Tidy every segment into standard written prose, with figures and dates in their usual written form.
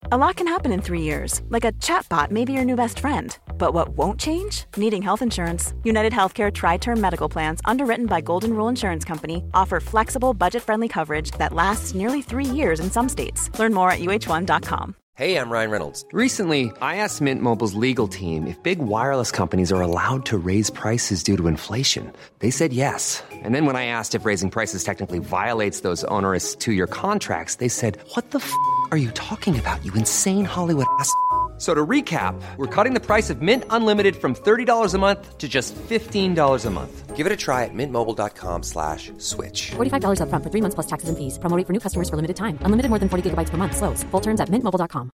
A lot can happen in 3 years, like a chatbot may be your new best friend. But what won't change? Needing health insurance. United Healthcare Tri-Term Medical Plans, underwritten by Golden Rule Insurance Company, offer flexible, budget-friendly coverage that lasts nearly 3 years in some states. Learn more at uh1.com. Hey, I'm Ryan Reynolds. Recently, I asked Mint Mobile's legal team if big wireless companies are allowed to raise prices due to inflation. They said yes. And then when I asked if raising prices technically violates those onerous 2-year contracts, they said, "What the f*** are you talking about, you insane Hollywood ass?" So to recap, we're cutting the price of Mint Unlimited from $30 a month to just $15 a month. Give it a try at mintmobile.com/switch. $45 up front for 3 months plus taxes and fees. Promo rate for new customers for limited time. Unlimited more than 40 gigabytes per month. Slows full terms at mintmobile.com.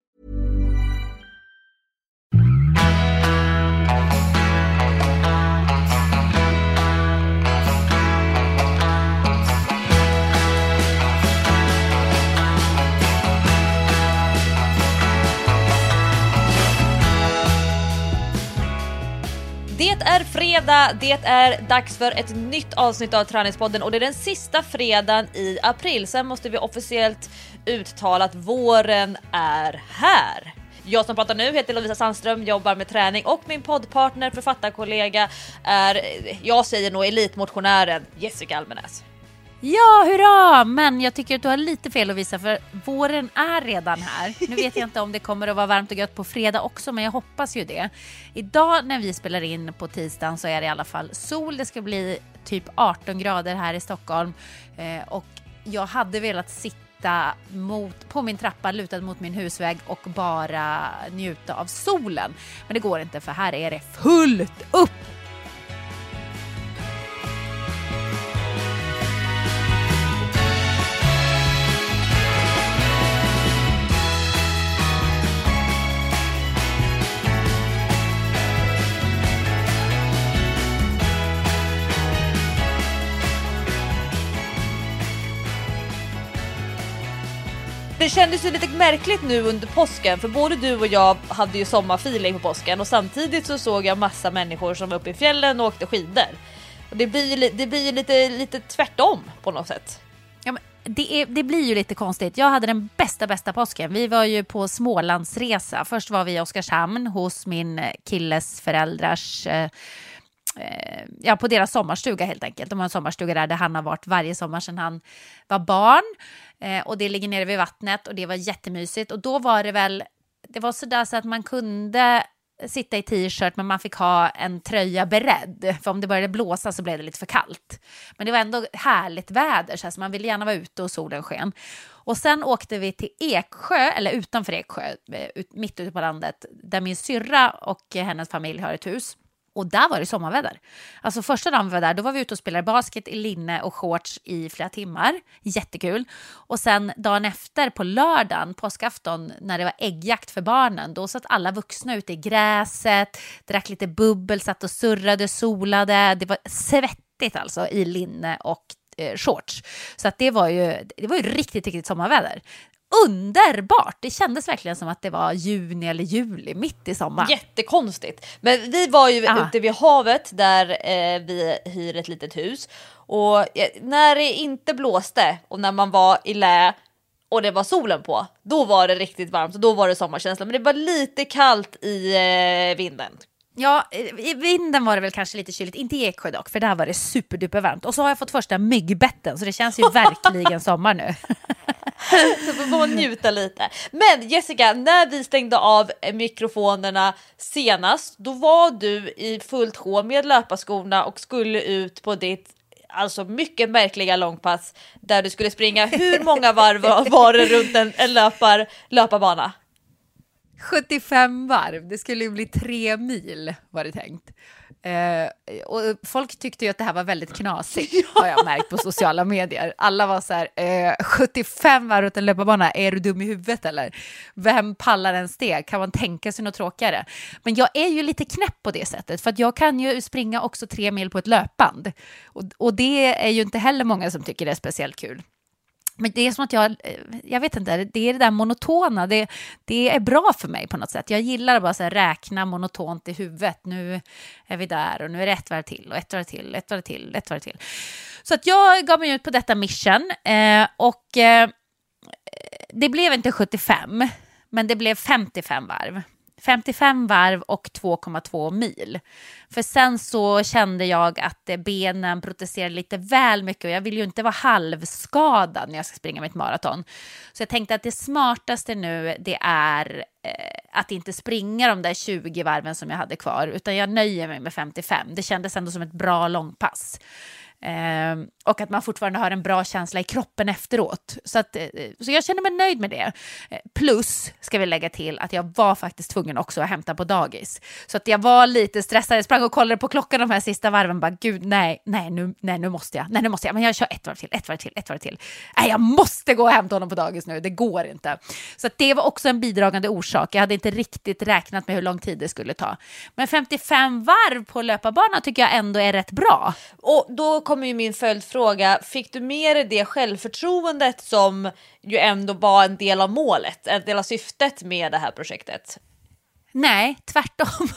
Det är fredag, det är dags för ett nytt avsnitt av Träningspodden och det är den sista fredagen i april. Sen måste vi officiellt uttala att våren är här. Jag som pratar nu heter Lovisa Sandström, jobbar med träning och min poddpartner, författarkollega är, jag säger nog elitmotionären Jessica Almenäs. Ja, hurra! Men jag tycker att du har lite fel att visa, för våren är redan här. Nu vet jag inte om det kommer att vara varmt och gött på fredag också, men jag hoppas ju det. Idag när vi spelar in på tisdagen så är det i alla fall sol. Det ska bli typ 18 grader här i Stockholm. Och jag hade velat sitta på min trappa lutad mot min husvägg och bara njuta av solen. Men det går inte, för här är det fullt upp! Det kändes ju lite märkligt nu under påsken, för både du och jag hade ju sommarfeeling på påsken och samtidigt så såg jag massa människor som var uppe i fjällen och åkte skidor. Och det blir ju lite tvärtom på något sätt. Ja, men det blir ju lite konstigt. Jag hade den bästa påsken. Vi var ju på Smålandsresa. Först var vi i Oskarshamn hos min killes föräldrars... på deras sommarstuga helt enkelt. De har en sommarstuga där han har varit varje sommar sedan han var barn. Och det ligger nere vid vattnet och det var jättemysigt. Och då var det var sådär så att man kunde sitta i t-shirt, men man fick ha en tröja beredd. För om det började blåsa så blev det lite för kallt. Men det var ändå härligt väder, så man ville gärna vara ute och solen sken. Och sen åkte vi till Eksjö, eller utanför Eksjö, mitt ute på landet, där min syrra och hennes familj har ett hus. Och där var det sommarväder. Alltså första dagen vi var där, då var vi ute och spelade basket i linne och shorts i flera timmar. Jättekul. Och sen dagen efter på lördagen, påskafton, när det var äggjakt för barnen, då satt alla vuxna ute i gräset, drack lite bubbel, satt och surrade, solade. Det var svettigt alltså i linne och shorts. Så att det var ju riktigt sommarväder. Underbart! Det kändes verkligen som att det var juni eller juli, mitt i sommar. Jättekonstigt. Men vi var ju ute vid havet där vi hyr ett litet hus. Och när det inte blåste och när man var i lä och det var solen på, då var det riktigt varmt och då var det sommarkänsla. Men det var lite kallt i vinden. Ja, i vinden var det väl kanske lite kyligt. Inte i Eksjö dock, för där var det superduper varmt. Och så har jag fått första myggbetten, så det känns ju verkligen sommar nu. Så får man njuta lite. Men Jessica, när vi stängde av mikrofonerna senast, då var du i fullt sjå med löparskorna och skulle ut på ditt alltså mycket märkliga långpass där du skulle springa. Hur många varv var det runt en löparbana? 75 varv. Det skulle ju bli 3 mil var det tänkt. Och folk tyckte ju att det här var väldigt knasigt, har jag märkt på sociala medier. Alla var så här, 75 varv runt en löparbana, är du dum i huvudet eller? Vem pallar en steg? Kan man tänka sig något tråkigare? Men jag är ju lite knäpp på det sättet, för att jag kan ju springa också 3 mil på ett löpband. Och det är ju inte heller många som tycker det är speciellt kul. Men det är som att jag vet inte, det är det där monotona, det är bra för mig på något sätt. Jag gillar att bara så här räkna monotont i huvudet. Nu är vi där och nu är det ett varv till och ett varv till, ett varv till, ett varv till. Så att jag gav mig ut på detta mission och det blev inte 75. men det blev 55 varv. 55 varv och 2,2 mil. För sen så kände jag att benen protesterade lite väl mycket och jag vill ju inte vara halvskadad när jag ska springa mitt maraton. Så jag tänkte att det smartaste nu det är att inte springa de där 20 varven som jag hade kvar, utan jag nöjer mig med 55. Det kändes ändå som ett bra långpass. Och att man fortfarande har en bra känsla i kroppen efteråt. Så jag känner mig nöjd med det. Plus ska vi lägga till att jag var faktiskt tvungen också att hämta på dagis. Så att jag var lite stressad. Jag sprang och kollade på klockan de här sista varven. Bara, gud, nu måste jag. Men jag kör ett varv till. Nej, jag måste gå och hämta honom på dagis nu. Det går inte. Så att det var också en bidragande orsak. Jag hade inte riktigt räknat med hur lång tid det skulle ta. Men 55 varv på löparbanan tycker jag ändå är rätt bra. Och då kommer ju min följdfråga. Fick du med dig det självförtroendet som ju ändå var en del av målet, en del av syftet med det här projektet? Nej, tvärtom.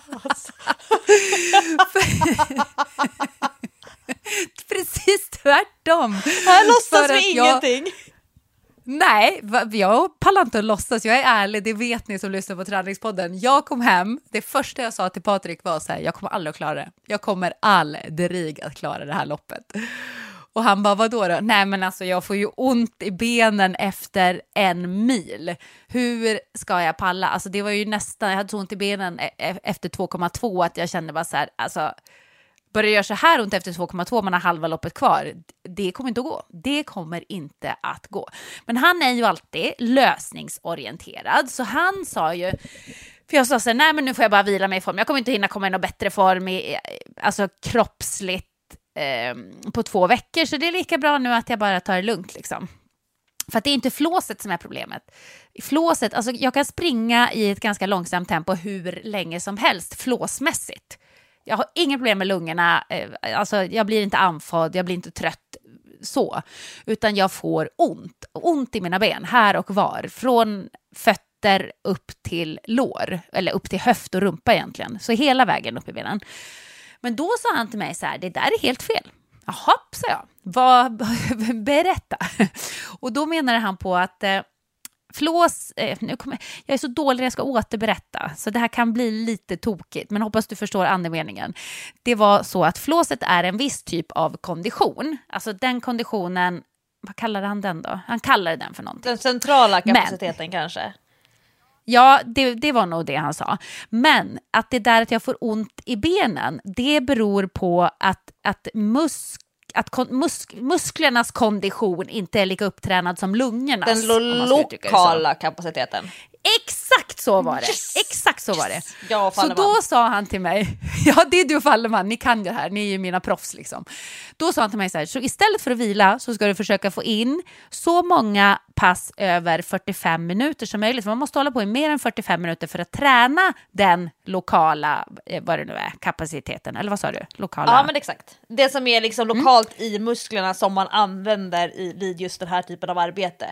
Precis tvärtom. Här låtsas vi ingenting. Nej, jag pallar inte att låtsas. Jag är ärlig, det vet ni som lyssnar på Träningspodden. Jag kom hem, det första jag sa till Patrik var så här: jag kommer aldrig att klara det. Jag kommer aldrig att klara det här loppet. Och han bara, vadå då? Nej men alltså jag får ju ont i benen efter 1 mil. Hur ska jag palla? Alltså det var ju nästan, jag hade så ont i benen efter 2,2 att jag kände bara så här, alltså börjar göra så här ont efter 2,2, man har halva loppet kvar. Det kommer inte att gå. Det kommer inte att gå. Men han är ju alltid lösningsorienterad. Så han sa ju, för jag sa så här, nej men nu får jag bara vila mig i form. Jag kommer inte hinna komma i någon bättre form alltså kroppsligt på 2 veckor. Så det är lika bra nu att jag bara tar det lugnt liksom. För att det är inte flåset som är problemet. Flåset, alltså jag kan springa i ett ganska långsamt tempo hur länge som helst flåsmässigt. Jag har inga problem med lungorna, alltså jag blir inte andfådd, jag blir inte trött så, utan jag får ont i mina ben här och var, från fötter upp till lår, eller upp till höft och rumpa egentligen, så hela vägen upp i benen. Men då sa han till mig så här, det där är helt fel. Jaha, sa jag. Berätta. Och då menade han på att flås, jag är så dålig när jag ska återberätta, så det här kan bli lite tokigt, men hoppas du förstår andemeningen. Det var så att flåset är en viss typ av kondition. Alltså den konditionen, vad kallar han den då? Han kallar den för någonting. Den centrala kapaciteten kanske? Ja, det var nog det han sa. Men att det där att jag får ont i benen, det beror på att musklernas kondition inte är lika upptränad som lungornas. Den lokala kapaciteten. Exakt så var det. Yes! Exakt så var det. Ja, så då sa han till mig, ja det är du Falleman, ni kan det här, ni är ju mina proffs liksom. Då sa han till mig så här, så istället för att vila så ska du försöka få in så många pass över 45 minuter som möjligt. Man måste hålla på i mer än 45 minuter för att träna den lokala, vad det nu är, kapaciteten. Eller vad sa du? Lokala. Ja men exakt. Det som är liksom lokalt i musklerna som man använder vid just den här typen av arbete.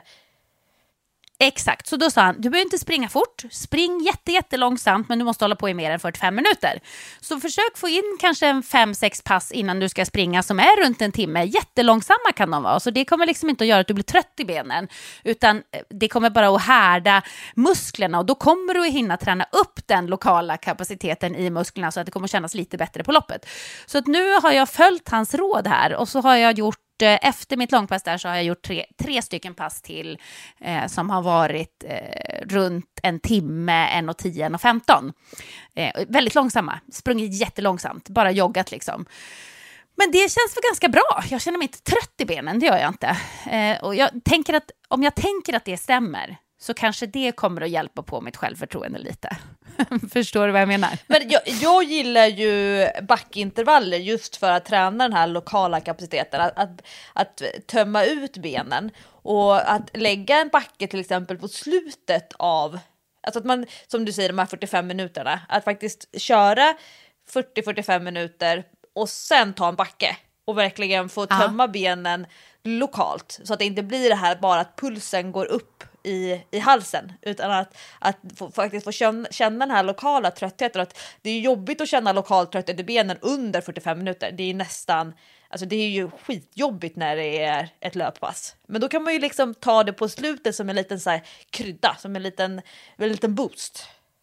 Exakt, så då sa han, du behöver inte springa fort, spring jättelångsamt, men du måste hålla på i mer än 45 minuter. Så försök få in kanske 5-6 pass innan du ska springa som är runt en timme. Jättelångsamma kan de vara, så det kommer liksom inte att göra att du blir trött i benen, utan det kommer bara att härda musklerna och då kommer du att hinna träna upp den lokala kapaciteten i musklerna så att det kommer att kännas lite bättre på loppet. Så att nu har jag följt hans råd här och så har jag gjort efter mitt långpass där så har jag gjort tre stycken pass till som har varit runt en timme, 1:10, 1:15. Väldigt långsamma, sprungit jättelångsamt, bara joggat liksom. Men det känns väl ganska bra. Jag känner mig inte trött i benen, det gör jag inte. Och jag tänker att om jag tänker att det stämmer så kanske det kommer att hjälpa på mitt självförtroende lite. Förstår du vad jag menar? Men jag gillar ju backintervaller just för att träna den här lokala kapaciteten. Att tömma ut benen. Och att lägga en backe till exempel på slutet av... Alltså att man, som du säger, de här 45 minuterna. Att faktiskt köra 40-45 minuter och sen ta en backe. Och verkligen få tömma benen lokalt. Så att det inte blir det här bara att pulsen går upp i halsen, utan att faktiskt få känna den här lokala tröttheten. Att det är jobbigt att känna lokal trötthet i benen under 45 minuter. Det är nästan Alltså det är ju skitjobbigt när det är ett löppass. Men då kan man ju liksom ta det på slutet som en liten så här krydda, som en liten boost.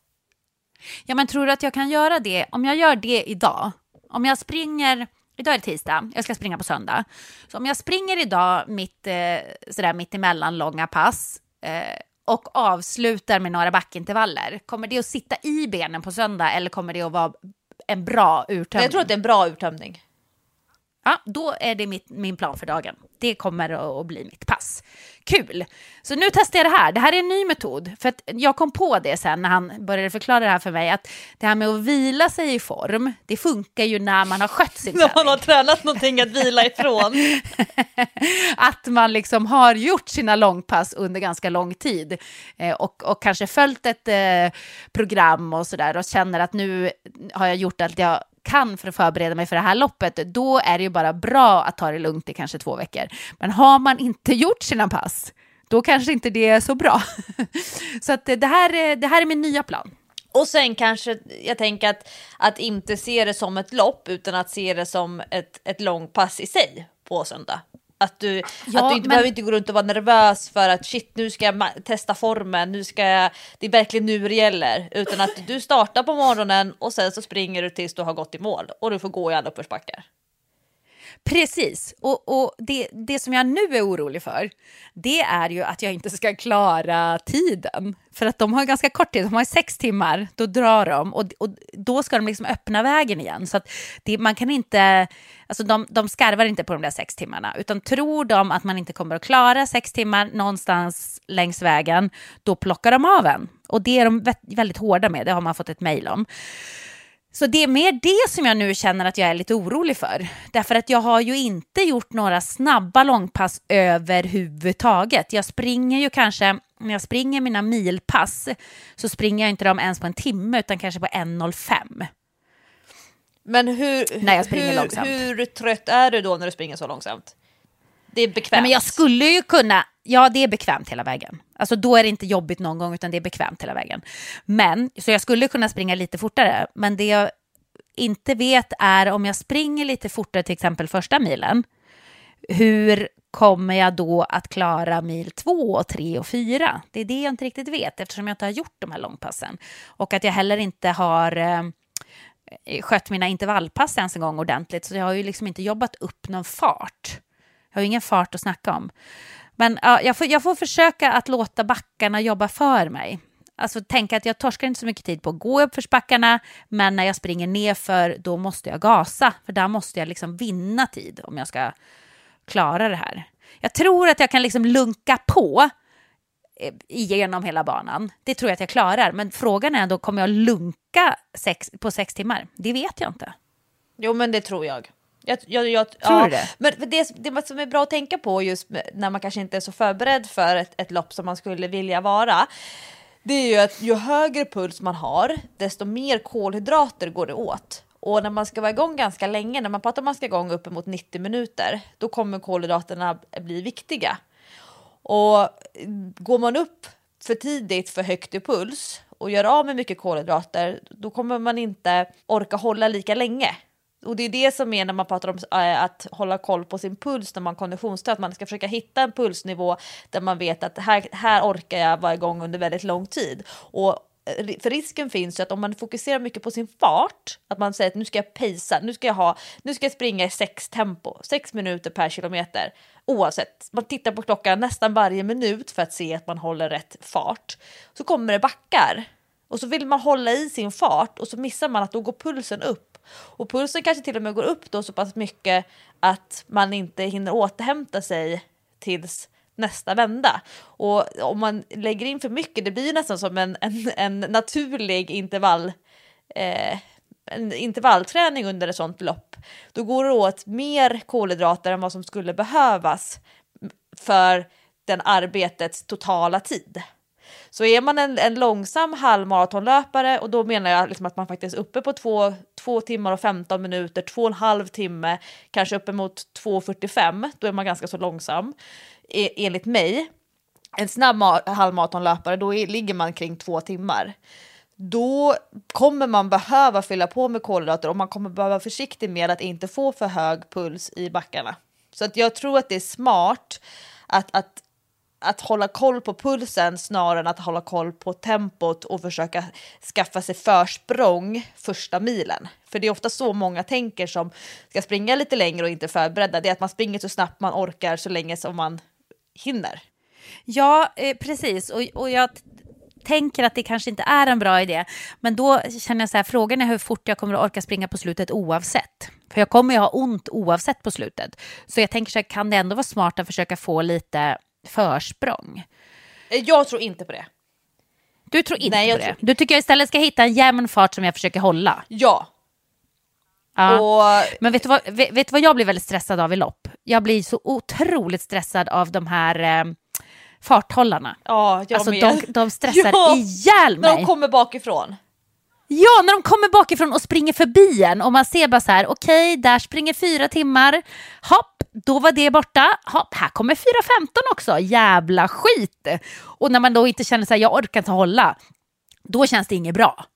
Ja, men tror du att jag kan göra det om jag gör det idag? Om jag springer, idag är det tisdag, jag ska springa på söndag. Så om jag springer idag mitt emellan långa pass och avslutar med några backintervaller, kommer det att sitta i benen på söndag eller kommer det att vara en bra urtömning? Jag tror att det är en bra urtömning. Ja, då är det min plan för dagen. Det kommer att bli mitt pass. Kul! Så nu testar jag det här. Det här är en ny metod. För att jag kom på det sen när han började förklara det här för mig. Att det här med att vila sig i form, det funkar ju när man har skött sin träning. När man har tränat någonting att vila ifrån. Att man liksom har gjort sina långpass under ganska lång tid. Och kanske följt ett program och sådär. Och känner att nu har jag gjort allt jag kan för att förbereda mig för det här loppet, då är det ju bara bra att ta det lugnt i kanske 2 veckor. Men har man inte gjort sina pass, då kanske inte det är så bra. Så att det här är min nya plan. Och sen kanske, jag tänker att inte se det som ett lopp utan att se det som ett långpass i sig på söndag. Att du inte behöver inte gå runt och vara nervös för att shit, nu ska jag testa formen, det är verkligen nu det gäller. Utan att du startar på morgonen och sen så springer du tills du har gått i mål och du får gå i alla uppförsbackar. Precis, och det som jag nu är orolig för, det är ju att jag inte ska klara tiden. För att de har ganska kort tid, de har 6 timmar, då drar de och då ska de liksom öppna vägen igen. Så att man kan inte, alltså de skarvar inte på de där 6 timmarna, utan tror de att man inte kommer att klara 6 timmar någonstans längs vägen, då plockar de av en. Och det är de väldigt hårda med, det har man fått ett mejl om. Så det är mer det som jag nu känner att jag är lite orolig för. Därför att jag har ju inte gjort några snabba långpass överhuvudtaget. Jag springer ju kanske, när jag springer mina milpass så springer jag inte dem ens på 1 timme utan kanske på 1:05. Men när jag springer långsamt. Hur trött är du då när du springer så långsamt? Det är bekvämt. Nej, men jag skulle ju kunna, ja det är bekvämt hela vägen. Alltså då är det inte jobbigt någon gång utan det är bekvämt hela vägen. Men, så jag skulle kunna springa lite fortare. Men det jag inte vet är om jag springer lite fortare till exempel första milen. Hur kommer jag då att klara mil 2, 3 och 4? Det är det jag inte riktigt vet eftersom jag inte har gjort de här långpassen. Och att jag heller inte har skött mina intervallpass ens en gång ordentligt. Så jag har ju liksom inte jobbat upp någon fart. Jag har ingen fart att snacka om. Men ja, jag får försöka att låta backarna jobba för mig. Alltså tänka att jag torskar inte så mycket tid på att gå upp för backarna. Men när jag springer nerför, då måste jag gasa. För där måste jag liksom vinna tid om jag ska klara det här. Jag tror att jag kan liksom lunka på igenom hela banan. Det tror jag att jag klarar. Men frågan är då, kommer jag lunka på 6 timmar? Det vet jag inte. Jo, men det tror jag. Tror du det? Men det som är bra att tänka på just när man kanske inte är så förberedd för ett lopp som man skulle vilja vara, det är ju att ju högre puls man har, desto mer kolhydrater går det åt. Och när man ska vara igång ganska länge, när man pratar om att man ska igång uppemot 90 minuter, då kommer kolhydraterna bli viktiga. Och går man upp för tidigt för högt i puls och gör av med mycket kolhydrater, då kommer man inte orka hålla lika länge. Och det är det som är när man pratar om att hålla koll på sin puls när man konditionstränar, att man ska försöka hitta en pulsnivå där man vet att här orkar jag vara igång under väldigt lång tid. Och för risken finns ju att om man fokuserar mycket på sin fart, att man säger att nu ska jag pacea, nu ska jag springa i 6 tempo, 6 minuter per kilometer, oavsett, man tittar på klockan nästan varje minut för att se att man håller rätt fart, så kommer det backar och så vill man hålla i sin fart och så missar man att då går pulsen upp. Och pulsen kanske till och med går upp då så pass mycket att man inte hinner återhämta sig tills nästa vända. Och om man lägger in för mycket, det blir nästan som en naturlig intervallträning under ett sånt lopp. Då går det åt mer kolhydrater än vad som skulle behövas för den arbetets totala tid. Så är man en långsam halvmaratonlöpare, och då menar jag liksom att man faktiskt är uppe på 2 timmar och 15 minuter, 2,5 timme, kanske uppemot 2:45, då är man ganska så långsam enligt mig. En snabb halvmaratonlöpare, då ligger man kring 2 timmar. då kommer man behöva fylla på med kolhydrater och man kommer behöva vara försiktig med att inte få för hög puls i backarna. Så att jag tror att det är smart att hålla koll på pulsen snarare än att hålla koll på tempot och försöka skaffa sig försprång första milen. För det är ofta så många tänker som ska springa lite längre och inte förberedda. Det är att man springer så snabbt man orkar så länge som man hinner. Ja, precis. Och jag tänker att det kanske inte är en bra idé. Men då känner jag så här, frågan är hur fort jag kommer att orka springa på slutet oavsett. För jag kommer ju ha ont oavsett på slutet. Så jag tänker så här, kan det ändå vara smart att försöka få lite försprång? Jag tror inte på det. Du tror inte på det? Du tycker jag istället ska hitta en jämn fart som jag försöker hålla? Ja. Ja. Men vet du vad jag blir väldigt stressad av i lopp? Jag blir så otroligt stressad av de här farthållarna. Ja, jag alltså med. De stressar ihjäl mig. När de kommer bakifrån. Ja, när de kommer bakifrån och springer förbi en och man ser bara så här, okej, där springer 4 timmar. Hopp, då var det borta. Hopp, här kommer 4:15 också. Jävla skit. Och när man då inte känner så här, jag orkar inte hålla, då känns det inget bra.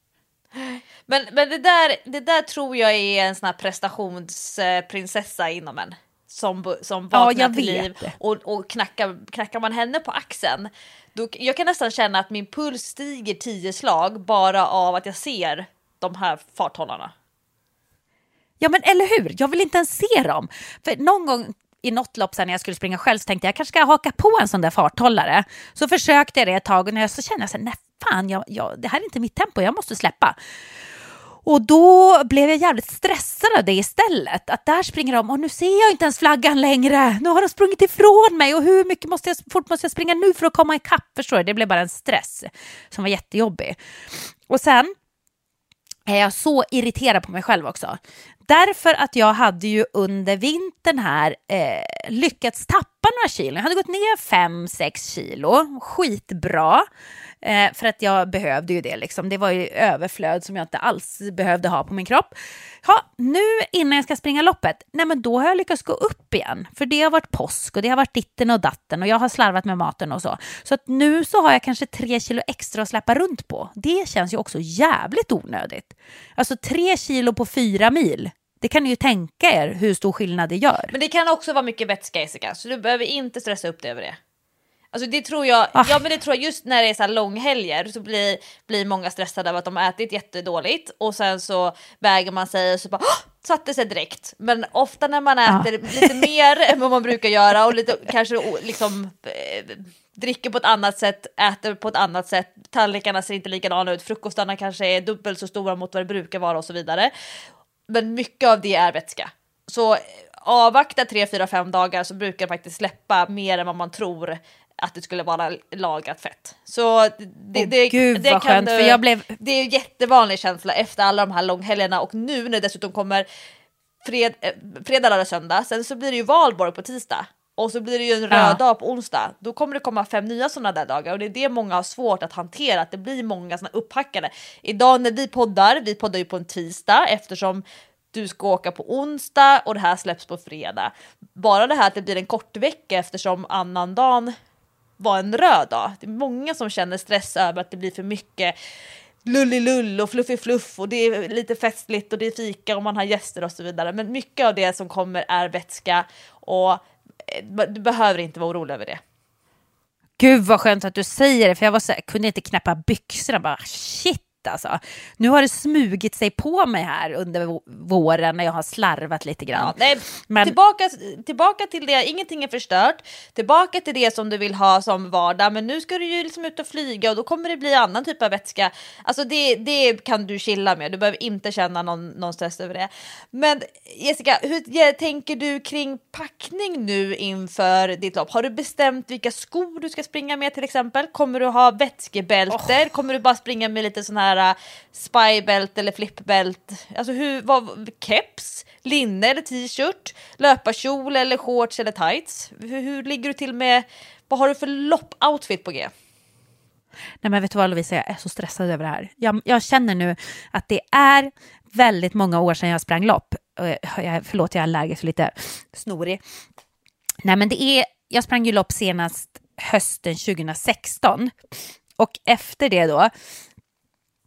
Men det där tror jag är en sån här prestationsprinsessa inom en. Som vaknar till liv och knackar man henne på axeln, då, jag kan nästan känna att min puls stiger 10 slag bara av att jag ser de här farthållarna. Ja, men eller hur? Jag vill inte ens se dem. För någon gång i något lopp sen när jag skulle springa själv så tänkte jag kanske ska haka på en sån där farthållare. Så försökte jag det ett tag och när jag så kände jag så här, nej fan, det här är inte mitt tempo, jag måste släppa. Och då blev jag jävligt stressad av det istället. Att där springer de och nu ser jag inte ens flaggan längre. Nu har de sprungit ifrån mig och hur fort måste jag springa nu för att komma ikapp? Förstår du? Det blev bara en stress som var jättejobbig. Och sen är jag så irriterad på mig själv också. Därför att jag hade ju under vintern här lyckats tappa några kilo. Jag hade gått ner 5-6 kilo. Skitbra. För att jag behövde ju det liksom. Det var ju överflöd som jag inte alls behövde ha på min kropp. Ja, nu innan jag ska springa loppet, nej men då har jag lyckats gå upp igen. För det har varit påsk och det har varit ditten och datten och jag har slarvat med maten och så. Så att nu så har jag kanske 3 kilo extra att släppa runt på. Det känns ju också jävligt onödigt. Alltså 3 kilo på 4 mil. Det kan ni ju tänka er hur stor skillnad det gör. Men det kan också vara mycket vätska, Jessica, så du behöver inte stressa upp dig över det. Alltså det tror jag, ja men det tror jag just när det är så här långhelger så blir många stressade av att de har ätit jättedåligt och sen så väger man sig och så bara satte sig direkt. Men ofta när man äter lite mer än vad man brukar göra och lite kanske liksom dricker på ett annat sätt, äter på ett annat sätt, tallrikarna ser inte likadana ut, frukostarna kanske är dubbelt så stora mot vad det brukar vara och så vidare. Men mycket av det är vätska. Så avvakta 3-4-5 dagar så brukar det faktiskt släppa mer än vad man tror att det skulle vara lagrat fett. Så det kan skönt, för det är en jättevanlig känsla efter alla de här långhelgerna och nu när det dessutom kommer fredag eller söndag, sen så blir det ju valborg på tisdag och så blir det ju en röd dag på onsdag. Då kommer det komma 5 nya sådana där dagar och det är det många har svårt att hantera, att det blir många sådana upphackade. Idag när vi poddar ju på en tisdag eftersom du ska åka på onsdag och det här släpps på fredag. Bara det här att det blir en kort vecka eftersom annan dagen var en röd dag. Det är många som känner stress över att det blir för mycket lullilull och fluff och det är lite festligt och det är fika och man har gäster och så vidare. Men mycket av det som kommer är vätska och du behöver inte vara orolig över det. Gud vad skönt att du säger det, för jag kunde inte knäppa byxorna, bara shit. Alltså. Nu har det smugit sig på mig här under våren när jag har slarvat lite grann. Ja, nej, men tillbaka till det, ingenting är förstört. Tillbaka till det som du vill ha som vardag. Men nu ska du ju liksom ut och flyga och då kommer det bli annan typ av vätska. Alltså det kan du chilla med. Du behöver inte känna någon stress över det. Men Jessica, hur tänker du kring packning nu inför ditt lopp? Har du bestämt vilka skor du ska springa med till exempel? Kommer du ha vätskebälter? Kommer du bara springa med lite sån här spybält eller flipbält? Alltså keps, linne eller t-shirt, löparkjol eller shorts eller tights? Hur ligger du till med, vad har du för lopp-outfit på G? Nej men vet du vad Lovisa, jag är så stressad över det här. Jag känner nu att det är väldigt många år sedan jag sprang lopp. Förlåt, jag är allergisk och lite snorig. Nej men jag sprang ju lopp senast hösten 2016 och efter det då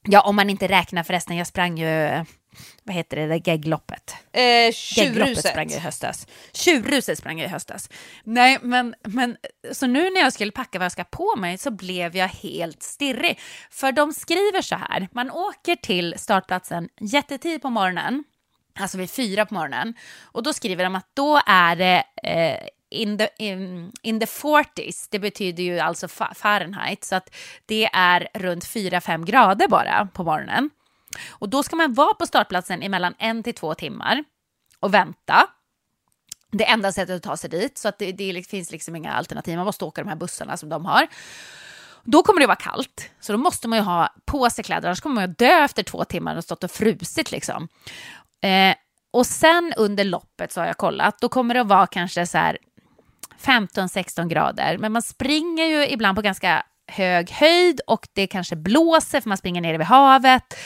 Ja, om man inte räknar förresten, jag sprang ju, vad heter det geggloppet? Geggloppet sprang jag i höstas. Tjurruset sprang jag i höstas. Nej, men så nu när jag skulle packa vad jag ska på mig så blev jag helt stirrig. För de skriver så här, man åker till startplatsen jättetidigt på morgonen, alltså vid 4 på morgonen, och då skriver de att då är det in the 40s, det betyder ju alltså Fahrenheit, så att det är runt 4-5 grader bara på morgonen. Och då ska man vara på startplatsen i mellan 1 till 2 timmar och vänta. Det enda sättet att ta sig dit, så att det finns liksom inga alternativ, man måste åka de här bussarna som de har. Då kommer det vara kallt, så då måste man ju ha på sig kläder, annars kommer man ju dö efter 2 timmar och stått och frusit liksom. Och sen under loppet så har jag kollat, då kommer det att vara kanske så här 15-16 grader, men man springer ju ibland på ganska hög höjd och det kanske blåser för man springer nere vid havet,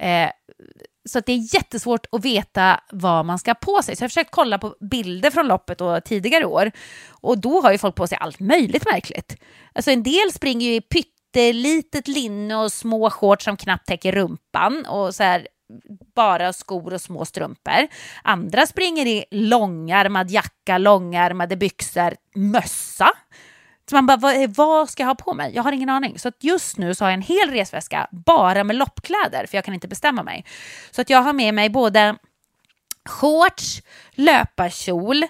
så att det är jättesvårt att veta vad man ska ha på sig. Så jag har försökt kolla på bilder från loppet och tidigare år, och då har ju folk på sig allt möjligt märkligt. Alltså en del springer ju i pyttelitet linne och små shorts som knappt täcker rumpan och så här bara skor och små strumpor. Andra springer i långärmad jacka, långärmade byxor, mössa. Så man bara, vad ska jag ha på mig? Jag har ingen aning. Så att just nu så har jag en hel resväska bara med loppkläder, för jag kan inte bestämma mig. Så att jag har med mig både shorts, löparkjol,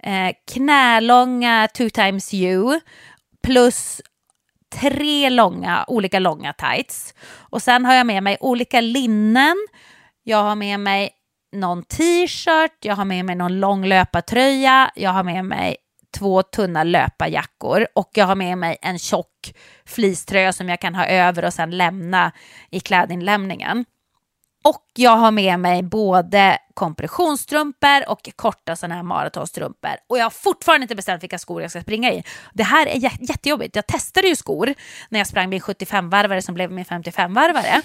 knälånga 2XU plus 3 olika långa tights. Och sen har jag med mig olika linnen. Jag har med mig någon t-shirt, jag har med mig någon lång löpartröja, jag har med mig 2 tunna löparjackor och jag har med mig en tjock fleecetröja som jag kan ha över och sen lämna i klädinlämningen. Och jag har med mig både kompressionsstrumpor och korta sådana här maratonstrumpor. Och jag har fortfarande inte bestämt vilka skor jag ska springa i. Det här är jättejobbigt. Jag testade ju skor när jag sprang min 75-varvare som blev min 55-varvare.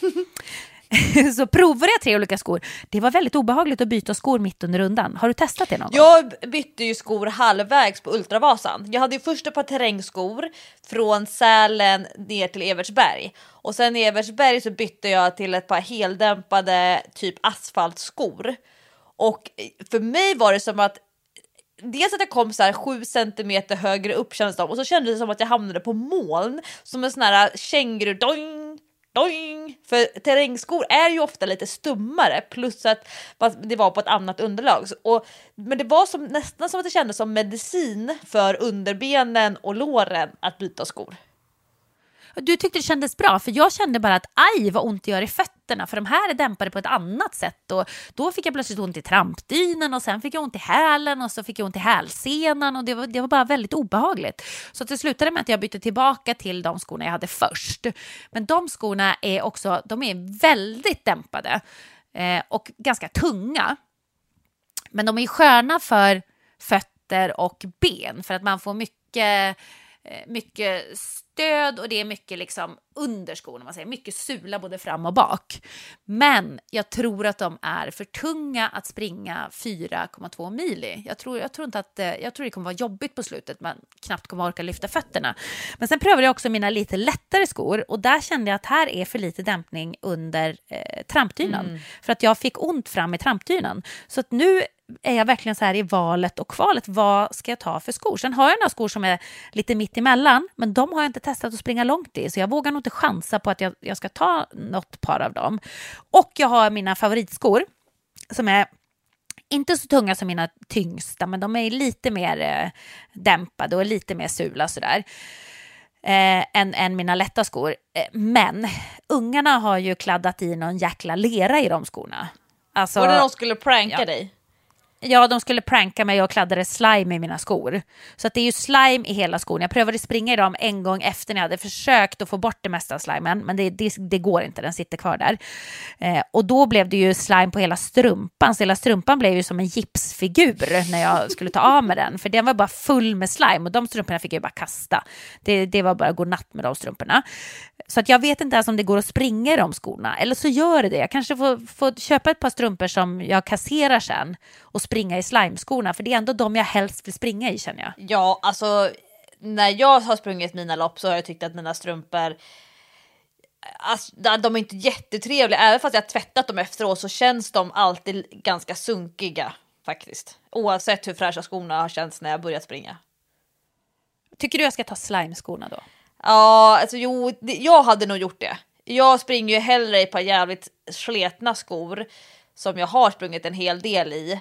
Så provade jag 3 olika skor. Det var väldigt obehagligt att byta skor mitt under rundan. Har du testat det någon gång? Jag bytte ju skor halvvägs på Ultravasan. Jag hade ju först ett par terrängskor från Sälen ner till Evertsberg. Och sen i Evertsberg så bytte jag till ett par heldämpade typ asfaltskor. Och för mig var det som att dels att jag kom så här 7 centimeter högre upp kändes det, och så kändes det som att jag hamnade på moln som en sån här känguru doing. För terrängskor är ju ofta lite stummare, plus att det var på ett annat underlag. Men det var nästan som att det kändes som medicin för underbenen och låren att byta skor. Du tyckte det kändes bra, för jag kände bara att aj vad ont det gör i fötterna, för de här är dämpade på ett annat sätt, och då fick jag plötsligt ont i trampdynen och sen fick jag ont i hälen och så fick jag ont i hälsenan och det var bara väldigt obehagligt. Så det slutade med att jag bytte tillbaka till de skorna jag hade först. Men de skorna de är väldigt dämpade och ganska tunga. Men de är sköna för fötter och ben, för att man får mycket stöd och det är mycket liksom under skon, man säger, mycket sula både fram och bak. Men jag tror att de är för tunga att springa 4,2 mil i. Jag tror det kommer vara jobbigt på slutet, man knappt kommer orka lyfta fötterna. Men sen prövade jag också mina lite lättare skor och där kände jag att här är för lite dämpning under trampdynan. För att jag fick ont fram i trampdynan. Så att nu är jag verkligen så här i valet och kvalet. Vad ska jag ta för skor? Sen har jag några skor som är lite mitt emellan, men de har jag inte testat att springa långt i, så jag vågar nog inte chansa på att jag ska ta något par av dem. Och jag har mina favoritskor som är inte så tunga som mina tyngsta, men de är lite mer dämpade och lite mer sula sådär än mina lätta skor. Men ungarna har ju kladdat i någon jäkla lera i de skorna. Alltså, och de skulle pranka dig? Ja, de skulle pranka mig och kladdade slime i mina skor. Så att det är ju slime i hela skon. Jag prövade springa i dem en gång efter när jag hade försökt att få bort det mesta av slimen. Men det går inte, den sitter kvar där. Och då blev det ju slime på hela strumpan. Så hela strumpan blev ju som en gipsfigur när jag skulle ta av med den. För den var bara full med slime och de strumporna fick jag bara kasta. Det var bara godnatt med de strumporna. Så att jag vet inte ens om det går att springa i de skorna. Eller så gör det. Jag kanske får köpa ett par strumpor som jag kasserar sen och springa i slimeskorna, för det är ändå de jag helst vill springa i, känner jag. Ja, alltså när jag har sprungit mina lopp så har jag tyckt att mina strumpor, Alltså, de är inte jättetrevliga. Även fast jag har tvättat dem efteråt så känns de alltid ganska sunkiga faktiskt. Oavsett hur fräscha skorna har känts när jag börjat springa. Tycker du jag ska ta slimeskorna då? Ja, alltså jag hade nog gjort det. Jag springer ju hellre i ett par jävligt sletna skor som jag har sprungit en hel del i.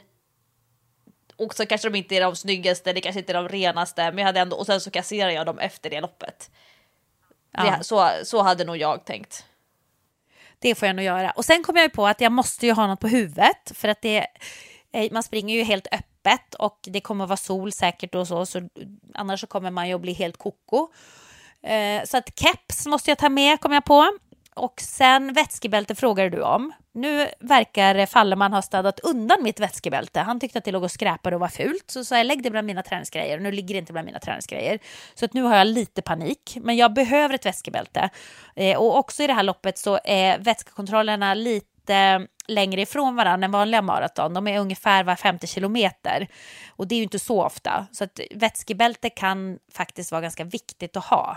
Och så kanske de inte är de snyggaste, det kanske inte är de renaste, men jag hade ändå, och sen så kasserar jag dem efter det loppet. Ja. Så hade nog jag tänkt. Det får jag nog göra. Och sen kom jag ju på att jag måste ju ha något på huvudet, för att man springer ju helt öppet och det kommer att vara sol säkert och så annars så kommer man ju att bli helt koko. Så att keps måste jag ta med, kom jag på. Och sen vätskebälte frågar du om. Nu verkar Fallerman ha städat undan mitt vätskebälte. Han tyckte att det låg och skräpade och var fult. Så sa jag, lägg det bland mina träningsgrejer. Nu ligger det inte bland mina träningsgrejer. Så att nu har jag lite panik. Men jag behöver ett vätskebälte. Och också i det här loppet så är vätskekontrollerna lite längre ifrån varandra än vanliga maraton. De är ungefär var 50 kilometer. Och det är ju inte så ofta. Så att vätskebälte kan faktiskt vara ganska viktigt att ha.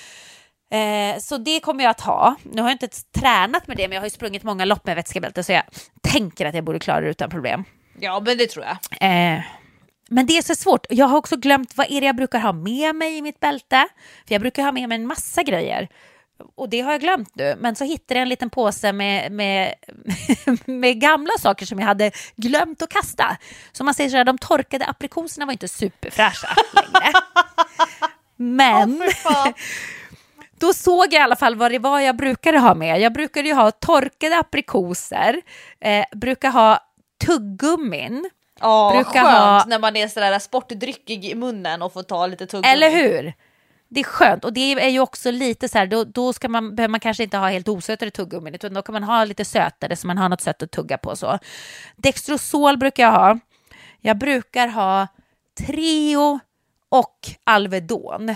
Så det kommer jag att ha. Nu har jag inte tränat med det, men jag har ju sprungit många lopp med vätskebälte, så jag tänker att jag borde klara det utan problem. Ja, men det tror jag. Men det är så svårt. Jag har också glömt vad är det jag brukar ha med mig i mitt bälte. För jag brukar ha med mig en massa grejer. Och det har jag glömt nu. Men så hittade jag en liten påse med gamla saker som jag hade glömt att kasta. Så man säger så här, de torkade aprikoserna var inte superfräscha längre. Men... Då såg jag i alla fall vad det var jag brukade ha med. Jag brukade ju ha torkade aprikoser, brukar ha tuggummin. Brukar skönt när man är sådär sportdryckig i munnen och får ta lite tuggummi. Eller hur? Det är skönt, och det är ju också lite så här, då behöver man kanske inte ha helt osötade tuggummin, utan då kan man ha lite sötare så man har något sött att tugga på. Så Dextrosol brukar jag ha. Jag brukar ha Treo och Alvedon.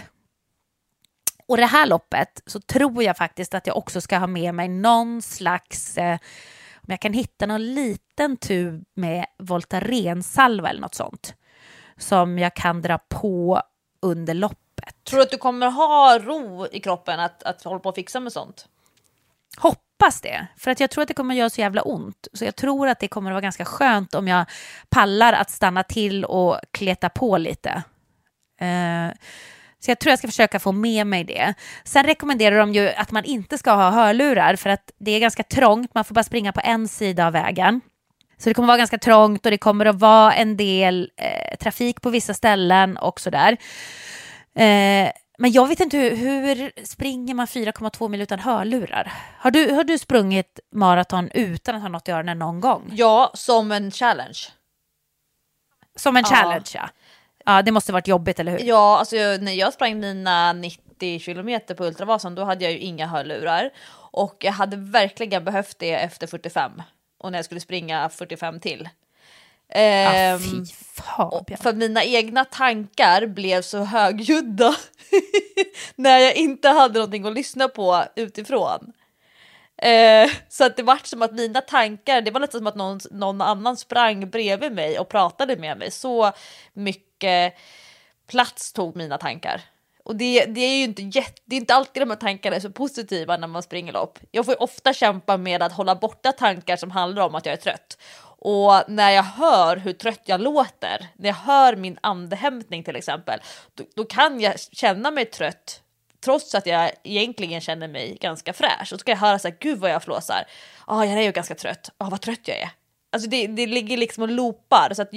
Och det här loppet så tror jag faktiskt att jag också ska ha med mig någon slags, om jag kan hitta någon liten tub med Voltaren-salva eller något sånt, som jag kan dra på under loppet. Tror du att du kommer ha ro i kroppen att hålla på och fixa med sånt? Hoppas det, för att jag tror att det kommer göra så jävla ont. Så jag tror att det kommer att vara ganska skönt om jag pallar att stanna till och kleta på lite. Så jag tror jag ska försöka få med mig det. Sen rekommenderar de ju att man inte ska ha hörlurar, för att det är ganska trångt. Man får bara springa på en sida av vägen. Så det kommer vara ganska trångt och det kommer att vara en del trafik på vissa ställen och sådär. Men jag vet inte hur springer man 4,2 mil utan hörlurar? Har du sprungit maraton utan att ha något i öronen någon gång? Ja, som en challenge. Som en challenge, ja. Ja, det måste varit jobbigt, eller hur? Ja, alltså när jag sprang mina 90 kilometer på Ultravasan, då hade jag ju inga hörlurar. Och jag hade verkligen behövt det efter 45. Och när jag skulle springa 45 till. Fy fan. För mina egna tankar blev så högljudda när jag inte hade någonting att lyssna på utifrån. Så att det var som att mina tankar, det var nästan som att någon annan sprang bredvid mig och pratade med mig. Så mycket plats tog mina tankar. Och det är ju det är inte alltid de här tankarna är så positiva när man springer lopp. Jag får ju ofta kämpa med att hålla borta tankar som handlar om att jag är trött. Och när jag hör hur trött jag låter, när jag hör min andehämtning till exempel, då kan jag känna mig trött trots att jag egentligen känner mig ganska fräsch. Och så ska jag höra så här, gud vad jag flåsar. Jag är ju ganska trött. Vad trött jag är. Alltså det ligger liksom och loopar. Så att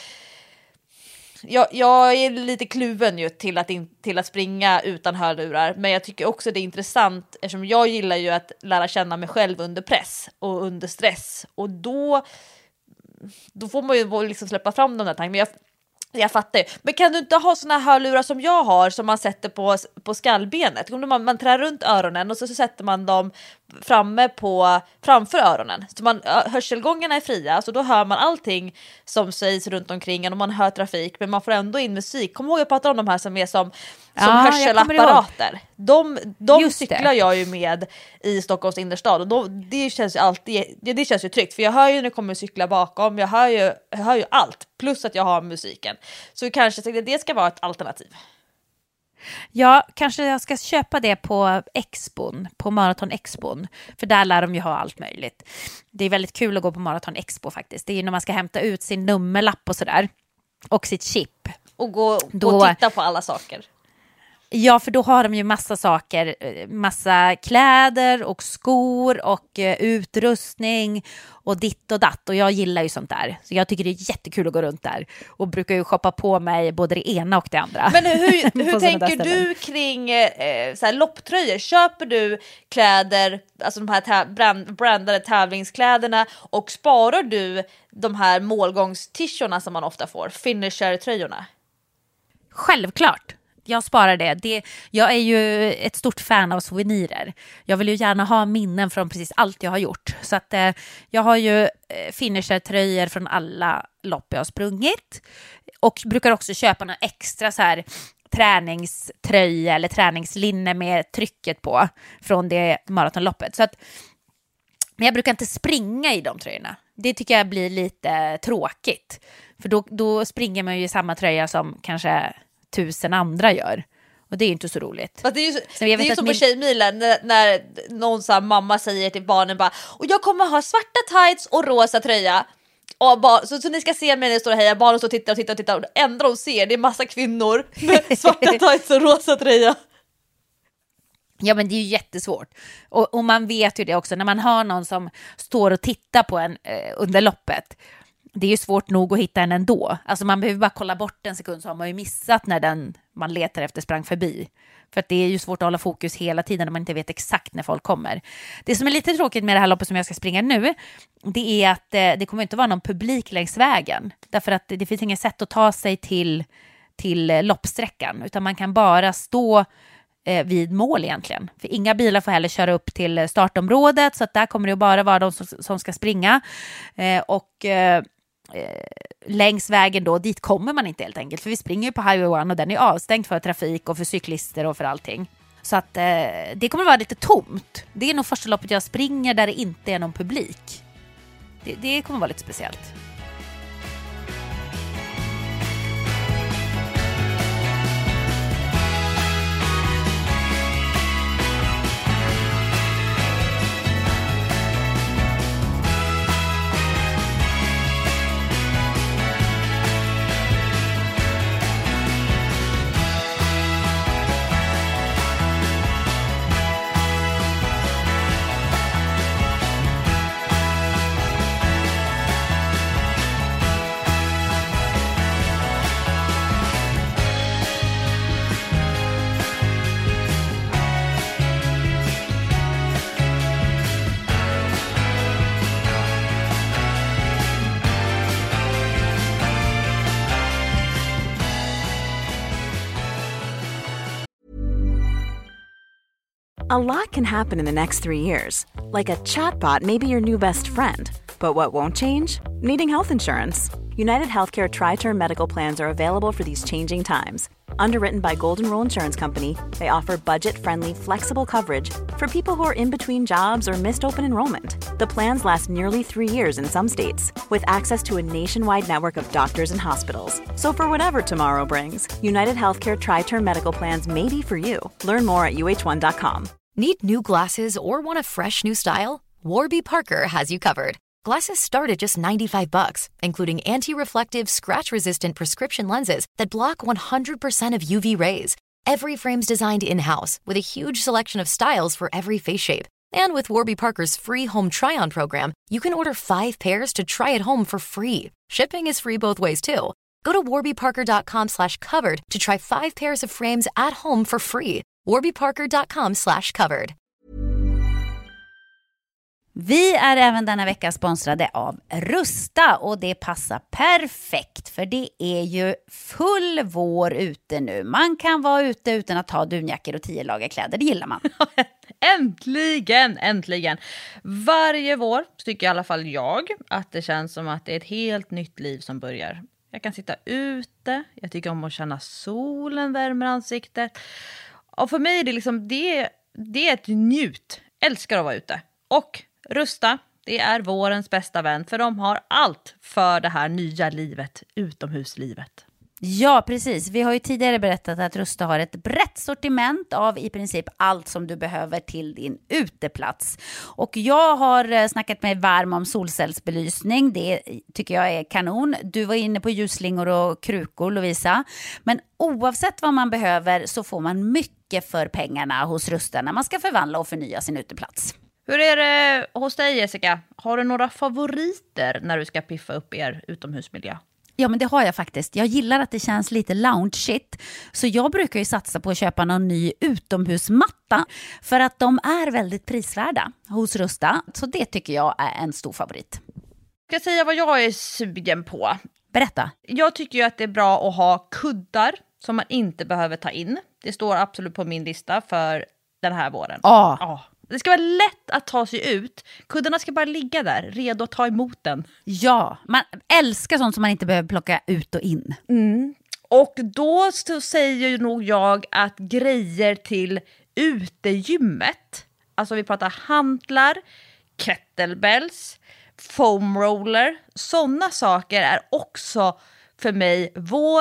jag är lite kluven ju till att springa utan hörlurar. Men jag tycker också det är intressant, eftersom jag gillar ju att lära känna mig själv under press och under stress. Och då får man ju liksom släppa fram de där tankarna. Men jag fattar ju. Men kan du inte ha såna här hörlurar som jag har, som man sätter på skallbenet? Man trär runt öronen och så sätter man dem framför öronen. Så hörselgångarna är fria, så då hör man allting som sägs runt omkring en och man hör trafik, men man får ändå in musik. Kom ihåg, jag pratar om de här som är som hörselapparater. De cyklar jag ju med i Stockholms innerstad, och det känns ju alltid, det känns ju tryggt, för jag hör ju när det kommer cykla bakom, jag hör ju allt, plus att jag har musiken. Så kanske det ska vara ett alternativ. Ja, kanske jag ska köpa det på Expon, på Marathon Expon. För där lär de ju ha allt möjligt. Det är väldigt kul att gå på Marathon Expo faktiskt. Det är ju när man ska hämta ut sin nummerlapp och sådär. Och sitt chip. Och gå och titta på alla saker. Ja, för då har de ju massa saker, massa kläder och skor och utrustning och ditt och datt. Och jag gillar ju sånt där. Så jag tycker det är jättekul att gå runt där. Och brukar ju shoppa på mig både det ena och det andra. Men hur tänker du kring så här lopptröjor? Köper du kläder, alltså de här brandade tävlingskläderna, och sparar du de här målgångstishorna som man ofta får, finisher-tröjorna? Självklart. Jag sparar det. Jag är ju ett stort fan av souvenirer. Jag vill ju gärna ha minnen från precis allt jag har gjort. Så att jag har ju finisher-tröjor från alla lopp jag har sprungit. Och brukar också köpa några extra så här träningströja eller träningslinne med trycket på från det maratonloppet. Så att, men jag brukar inte springa i de tröjorna. Det tycker jag blir lite tråkigt. För då springer man ju i samma tröja som kanske 1000 andra gör. Och det är ju inte så roligt. Det är ju som på Tjejmilen när någon så här, mamma säger till barnen bara, och jag kommer ha svarta tights och rosa tröja. Och så ni ska se mig när det står och hejar, barnen står och tittar. Och det enda de ser, det är massa kvinnor med svarta tights och rosa tröja. Ja, men det är ju jättesvårt. Och man vet ju det också, när man har någon som står och tittar på en under loppet. Det är ju svårt nog att hitta en ändå. Alltså man behöver bara kolla bort en sekund, så har man ju missat när den man letar efter sprang förbi. För att det är ju svårt att hålla fokus hela tiden när man inte vet exakt när folk kommer. Det som är lite tråkigt med det här loppet som jag ska springa nu, det är att det kommer inte vara någon publik längs vägen. Därför att det finns inget sätt att ta sig till loppsträckan. Utan man kan bara stå vid mål egentligen. För inga bilar får heller köra upp till startområdet, så att där kommer det bara vara de som ska springa. Längs vägen då, dit kommer man inte helt enkelt. För vi springer ju på Highway 1 och den är avstängd för trafik och för cyklister och för allting. Så att det kommer vara lite tomt. Det är nog första loppet jag springer där det inte är någon publik. Det kommer vara lite speciellt. A lot can happen in the next 3 years. Like a chatbot may be your new best friend. But what won't change? Needing health insurance. United Healthcare Tri-Term Medical Plans are available for these changing times. Underwritten by Golden Rule Insurance Company, they offer budget-friendly, flexible coverage for people who are in between jobs or missed open enrollment. The plans last nearly 3 years in some states, with access to a nationwide network of doctors and hospitals. So for whatever tomorrow brings, United Healthcare Tri-Term Medical Plans may be for you. Learn more at uh1.com. Need new glasses or want a fresh new style? Warby Parker has you covered. Glasses start at just $95, including anti-reflective, scratch-resistant prescription lenses that block 100% of UV rays. Every frame's designed in-house with a huge selection of styles for every face shape. And with Warby Parker's free home try-on program, you can order 5 pairs to try at home for free. Shipping is free both ways, too. Go to warbyparker.com/covered to try 5 pairs of frames at home for free. warbyparker.com/covered. Vi är även denna vecka sponsrade av Rusta, och det passar perfekt för det är ju full vår ute nu. Man kan vara ute utan att ha dunjackor och 10 lager kläder, det gillar man. Äntligen! Varje vår tycker i alla fall jag att det känns som att det är ett helt nytt liv som börjar. Jag kan sitta ute, jag tycker om att känna solen värmer ansiktet. Och för mig är det liksom, det är ett njut. Älskar att vara ute. Och Rusta, det är vårens bästa vän. För de har allt för det här nya livet, utomhuslivet. Ja, precis. Vi har ju tidigare berättat att Rusta har ett brett sortiment av i princip allt som du behöver till din uteplats. Och jag har snackat mig varm om solcellsbelysning. Det tycker jag är kanon. Du var inne på ljusslingor och krukor, Lovisa. Men oavsett vad man behöver så får man mycket för pengarna hos Rusta när man ska förvandla och förnya sin uteplats. Hur är det hos dig, Jessica? Har du några favoriter när du ska piffa upp er utomhusmiljö? Ja, men det har jag faktiskt. Jag gillar att det känns lite lounge-shit. Så jag brukar ju satsa på att köpa någon ny utomhusmatta. För att de är väldigt prisvärda hos Rusta. Så det tycker jag är en stor favorit. Jag ska säga vad jag är sugen på. Berätta. Jag tycker ju att det är bra att ha kuddar som man inte behöver ta in. Det står absolut på min lista för den här våren. Ja. Det ska vara lätt att ta sig ut. Kuddarna ska bara ligga där, redo att ta emot den. Ja, man älskar sånt som man inte behöver plocka ut och in. Och då så säger ju nog jag att grejer till utegymmet, alltså vi pratar hantlar, kettlebells, foam roller, sådana saker är också för mig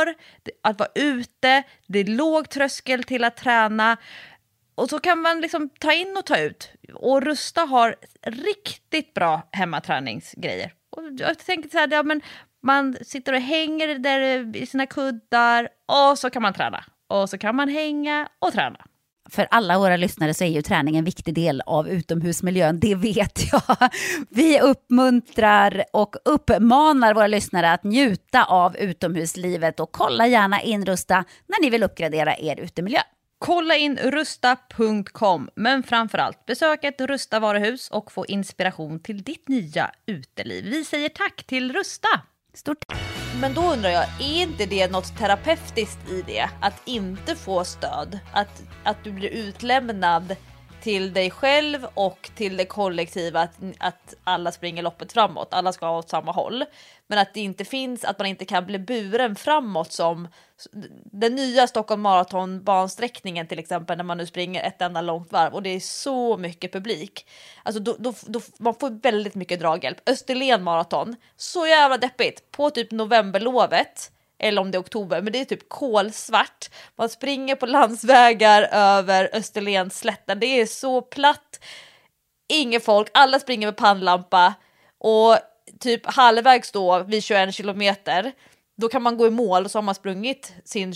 att vara ute, det är låg tröskel till att träna. Och så kan man liksom ta in och ta ut. Och Rusta har riktigt bra hemmaträningsgrejer. Och jag tänker så här, ja, men man sitter och hänger där i sina kuddar och så kan man träna. Och så kan man hänga och träna. För alla våra lyssnare så är ju träning en viktig del av utomhusmiljön, det vet jag. Vi uppmuntrar och uppmanar våra lyssnare att njuta av utomhuslivet och kolla gärna in Rusta när ni vill uppgradera er utemiljö. Kolla in rusta.com, men framförallt besök ett Rusta varuhus och få inspiration till ditt nya uteliv. Vi säger tack till Rusta! Stort. Men då undrar jag, är inte det något terapeutiskt i det? Att inte få stöd? Att du blir utlämnad till dig själv och till det kollektiva, att alla springer loppet framåt, alla ska åt samma håll, men att det inte finns, att man inte kan bli buren framåt som den nya Stockholm Marathon-bansträckningen till exempel, när man nu springer ett enda långt varv och det är så mycket publik, alltså då man får väldigt mycket draghjälp. Österlen Marathon, så jävla deppigt på typ novemberlovet, eller om det är oktober, men det är typ kolsvart. Man springer på landsvägar över Österlenslätten. Det är så platt. Ingen folk. Alla springer med pannlampa. Och typ halvvägs då vid 21 kilometer. Då kan man gå i mål och så har man sprungit sin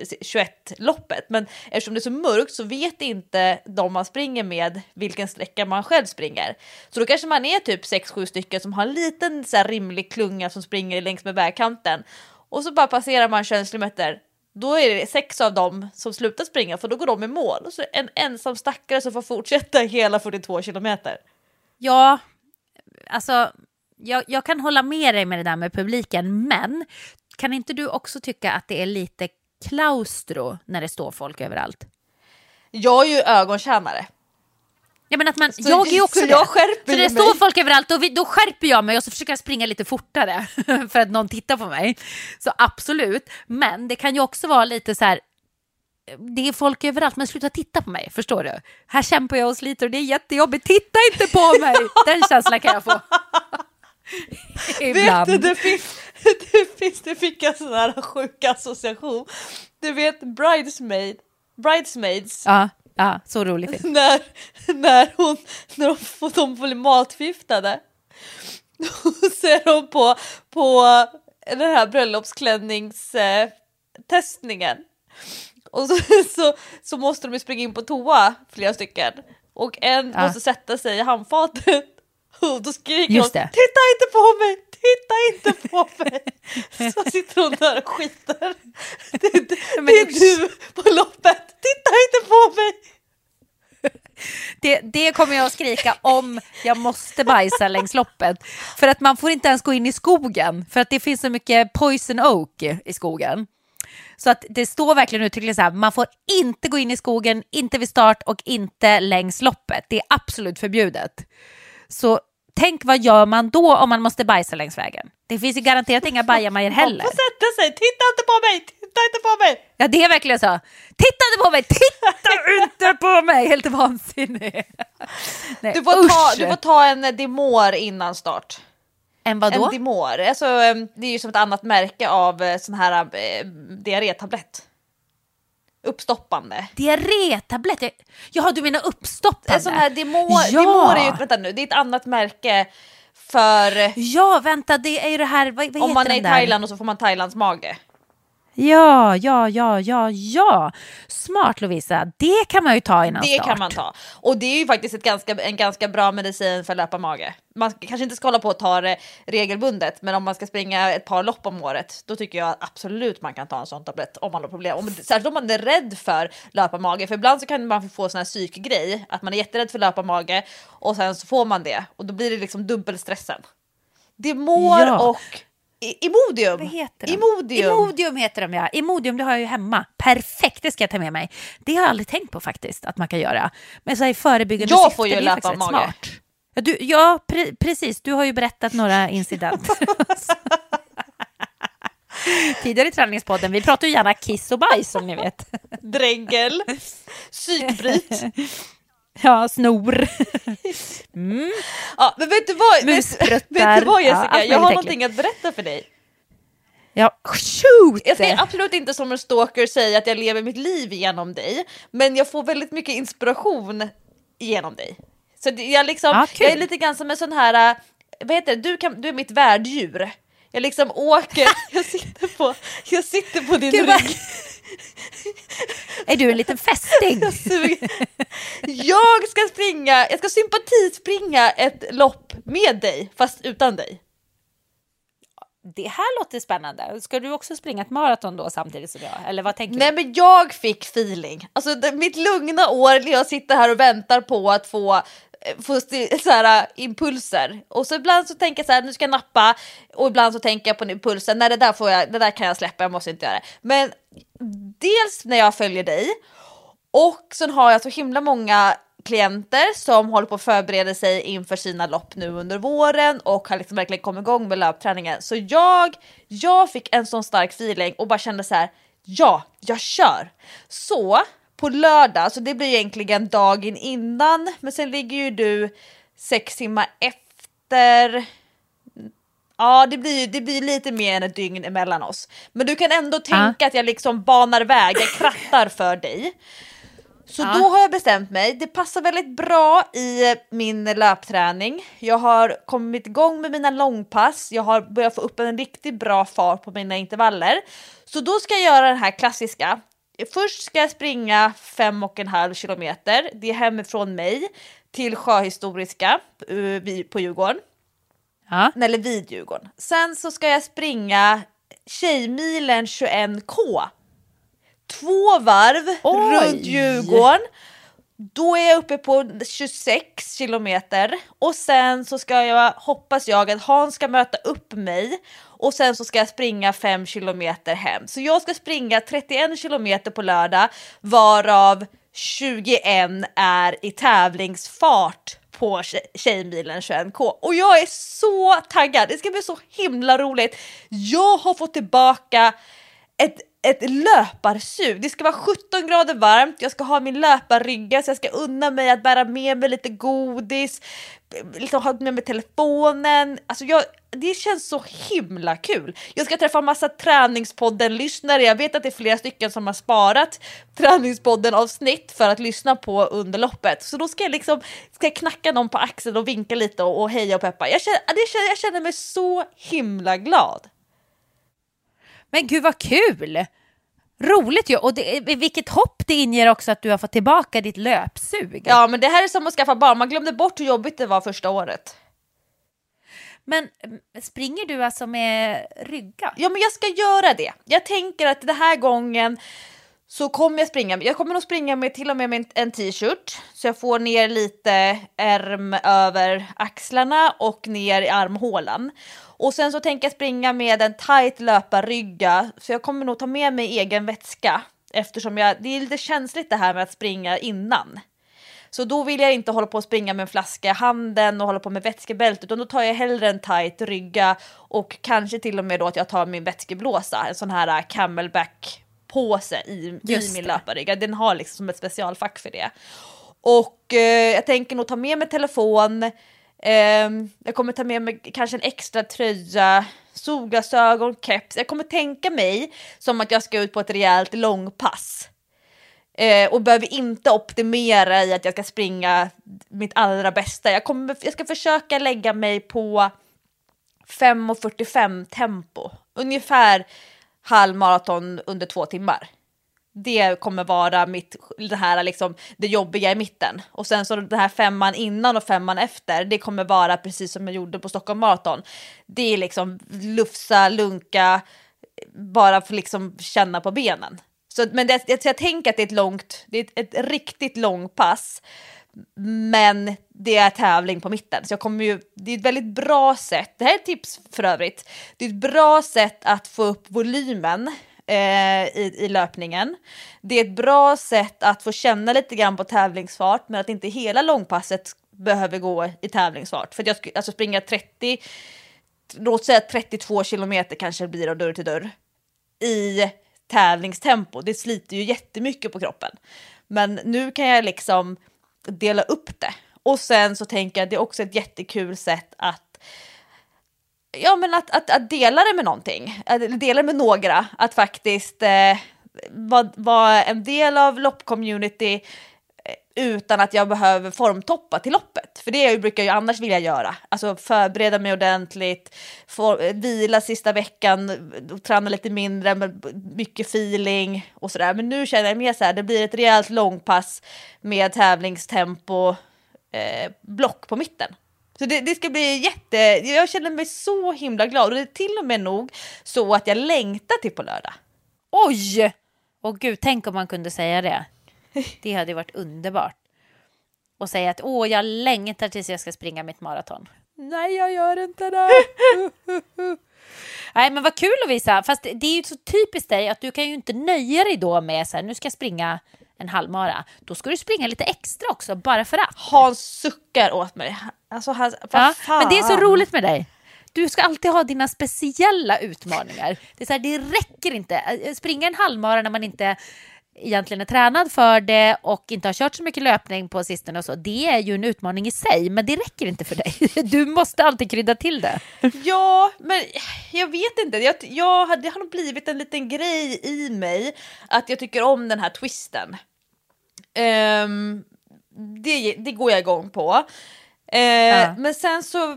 21-loppet. Men eftersom det är så mörkt så vet inte de man springer med vilken sträcka man själv springer. Så då kanske man är typ 6-7 stycken som har en liten så här rimlig klunga som springer längs med vägkanten. Och så bara passerar man 21 kilometer. Då är det 6 av dem som slutar springa, för då går de i mål. Och så är en ensam stackare som får fortsätta hela 42 kilometer. Ja, alltså jag kan hålla med dig med det där med publiken, men kan inte du också tycka att det är lite klaustro när det står folk överallt? Jag är ju ögontjänare. Ja, men att jag är också så det. jag skärper så det mig. står folk överallt och då skärper jag mig och så försöker jag springa lite fortare för att någon tittar på mig. Så absolut, men det kan ju också vara lite så här, det är folk överallt, men sluta titta på mig, förstår du? Här kämpar jag och sliter och det är jättejobbigt, titta inte på mig. Den känslan kan jag få. Vet du, det fick en sån här sjuk association. Du vet Bridesmaids. Ja, så rolig film. När de blir matfiftade. Då ser de på den här bröllopsklänningstestningen. Och så måste de springa in på toa, flera stycken. Och en måste sätta sig i handfatet. Och då skriker hon, titta inte på mig, titta inte på mig. Så sitter hon där och skiter. Det är du på loppet, titta inte på mig. Det kommer jag att skrika om jag måste bajsa längs loppet. För att man får inte ens gå in i skogen. För att det finns så mycket poison oak i skogen. Så att det står verkligen uttryckligen så här: man får inte gå in i skogen, inte vid start och inte längs loppet. Det är absolut förbjudet. Så tänk, vad gör man då om man måste bajsa längs vägen? Det finns ju garanterat inga bajamajor heller. Man får sätta sig, titta inte på mig, titta inte på mig. Ja, det är verkligen så. Titta inte på mig, titta inte på mig. Helt vansinnigt. Nej, du får ta en Dimor innan start. Än vad då? Endimor. Alltså, det är ju som ett annat märke av sån här diarrétablett. Uppstoppande. Diarrétablett? Jaha, du menar uppstoppande? En sån här Dimor är ju, vänta nu, det är ett annat märke för... Ja, vänta, det är ju det här, vad om man heter är i den Thailand och så får man Thailands mage. Ja. Smart, Lovisa. Det kan man ju ta innan Det start. kan man ta. Och det är ju faktiskt en ganska bra medicin för löparmage. Man kanske inte ska hålla på och ta det regelbundet, men om man ska springa ett par lopp om året, då tycker jag absolut man kan ta en sån tablett om man har problem. Särskilt om man är rädd för löparmage. För ibland så kan man få sån här psykgrej, att man är jätterädd för löparmage och sen så får man det. Och då blir det liksom dubbelstressen. Dimor och... Imodium. Vad heter de? Imodium heter de, ja. Imodium, det har jag ju hemma. Perfekt, det ska jag ta med mig. Det har jag aldrig tänkt på faktiskt att man kan göra. Men så här i förebyggande syfte, får ju det är löpa faktiskt mage. Smart. Precis. Du har ju berättat några incidenter. Tidigare i träningspodden. Vi pratar ju gärna kiss och bajs, som ni vet. Drängel. Psykbryt. Ja, snor. Ja, men vet du vad Jessica? Ja, jag har någonting att berätta för dig. Ja, shoot! Jag ska absolut inte som en stalker säga att jag lever mitt liv genom dig, men jag får väldigt mycket inspiration genom dig. Så jag är lite grann som en sån här, vad heter det? Du är mitt värddjur. Jag liksom åker, jag sitter på din rygg. Är du en liten fästing? Jag ska sympatispringa ett lopp med dig, fast utan dig. Det här låter spännande. Ska du också springa ett maraton då samtidigt som jag? Eller vad tänker du? Nej, men jag fick feeling. Alltså mitt lugna år när jag sitter här och väntar på att få så här, impulser. Och så ibland så tänker jag så här, nu ska jag nappa. Och ibland så tänker jag på impulsen. Nej, det där kan jag släppa, jag måste inte göra det. Men dels när jag följer dig. Och sen har jag så himla många klienter som håller på att förbereda sig inför sina lopp nu under våren och har liksom verkligen kommit igång med löpträningen. Så jag fick en sån stark feeling och bara kände så här, ja, jag kör. Så på lördag, så det blir egentligen dagen innan, men sen ligger ju du 6 timmar efter. Ja, det blir lite mer än ett dygn emellan oss. Men du kan ändå tänka att jag liksom banar väg, jag krattar för dig. Så då har jag bestämt mig. Det passar väldigt bra i min löpträning. Jag har kommit igång med mina långpass. Jag har börjat få upp en riktigt bra fart på mina intervaller. Så då ska jag göra den här klassiska. Först ska jag springa 5,5 kilometer. Det är hemifrån mig till Sjöhistoriska på Djurgården. Eller vid Djurgården. Sen så ska jag springa Tjejmilen 21K. 2 varv runt Djurgården. Då är jag uppe på 26 kilometer. Och sen så hoppas jag att Hans ska möta upp mig. Och sen så ska jag springa 5 kilometer hem. Så jag ska springa 31 kilometer på lördag. Varav 21 är i tävlingsfart på Tjejmilen 21K. Och jag är så taggad. Det ska bli så himla roligt. Jag har fått tillbaka ett löparsug. Det ska vara 17 grader varmt. Jag ska ha min löparrygga, så jag ska unna mig att bära med mig lite godis, liksom ha med mig telefonen. Alltså det känns så himla kul. Jag ska träffa massa träningspodden-lyssnare. Jag vet att det är flera stycken som har sparat träningspodden-avsnitt för att lyssna på under loppet. Så då ska jag knacka någon på axeln och vinka lite och heja och peppa. Jag känner mig så himla glad. Men gud vad kul! Roligt ju, och vilket hopp det inger också att du har fått tillbaka ditt löpsug. Ja, men det här är som att skaffa barn. Man glömde bort hur jobbigt det var första året. Men springer du alltså med rygga? Ja, men jag ska göra det. Jag tänker att den här gången så kommer jag springa. Jag kommer nog springa med till och med en t-shirt. Så jag får ner lite ärm över axlarna och ner i armhålan. Och sen så tänker jag springa med en tight löparrygga. Så jag kommer nog ta med mig egen vätska. Eftersom det är lite känsligt det här med att springa innan. Så då vill jag inte hålla på att springa med en flaska i handen och hålla på med vätskebält. Utan då tar jag hellre en tight rygga. Och kanske till och med då att jag tar min vätskeblåsa. En sån här camelback påse i min löparrygga. Den har liksom som ett specialfack för det. Och jag tänker nog ta med mig telefon. Jag kommer ta med mig kanske en extra tröja, solglasögon, keps. Jag kommer tänka mig som att jag ska ut på ett rejält långpass. Och behöver inte optimera i att jag ska springa mitt allra bästa. Jag ska försöka lägga mig på 5:45 tempo. Ungefär halvmaraton under 2 timmar. Det kommer vara det jobbiga i mitten. Och sen så den här 5:an innan och 5:an efter, det kommer vara precis som jag gjorde på Stockholm Marathon. Det är liksom lufsa, lunka, bara för liksom känna på benen. Men jag tänker att det är ett riktigt långpass. Men det är tävling på mitten. Så det är ett väldigt bra sätt. Det här är ett tips för övrigt. Det är ett bra sätt att få upp volymen i löpningen. Det är ett bra sätt att få känna lite grann på tävlingsfart, men att inte hela långpasset behöver gå i tävlingsfart. För att jag springa 32 kilometer kanske blir av dörr till dörr i tävlingstempo. Det sliter ju jättemycket på kroppen. Men nu kan jag liksom dela upp det. Och sen så tänker jag att det är också ett jättekul sätt att dela det med någonting. Att dela det med några. Att faktiskt vara en del av loppcommunity utan att jag behöver formtoppa till loppet. För det brukar jag annars vilja göra. Alltså förbereda mig ordentligt, vila sista veckan, träna lite mindre med mycket feeling och sådär. Men nu känner jag mer så här, det blir ett rejält långpass med tävlingstempo, block på mitten. Så det ska bli jag känner mig så himla glad. Och det är till och med nog så att jag längtar till på lördag. Oj! Åh gud, tänk om man kunde säga det. Det hade varit underbart. Och säga att jag längtar tills jag ska springa mitt maraton. Nej, jag gör inte det. Nej, men vad kul att visa. Fast det är ju så typiskt dig att du kan ju inte nöja dig då med så här, nu ska jag springa en halvmara. Då ska du springa lite extra också, bara för att. Hans suckar åt mig. Alltså, men det är så roligt med dig. Du ska alltid ha dina speciella utmaningar. Det är så här, det räcker inte. Springa en halvmara när man inte egentligen är tränad för det och inte har kört så mycket löpning på sistone och så. Det är ju en utmaning i sig, men det räcker inte för dig. Du måste alltid krydda till det. Ja, men jag vet inte. Det har nog blivit en liten grej i mig att jag tycker om den här twisten. Det går jag igång på. Men sen så,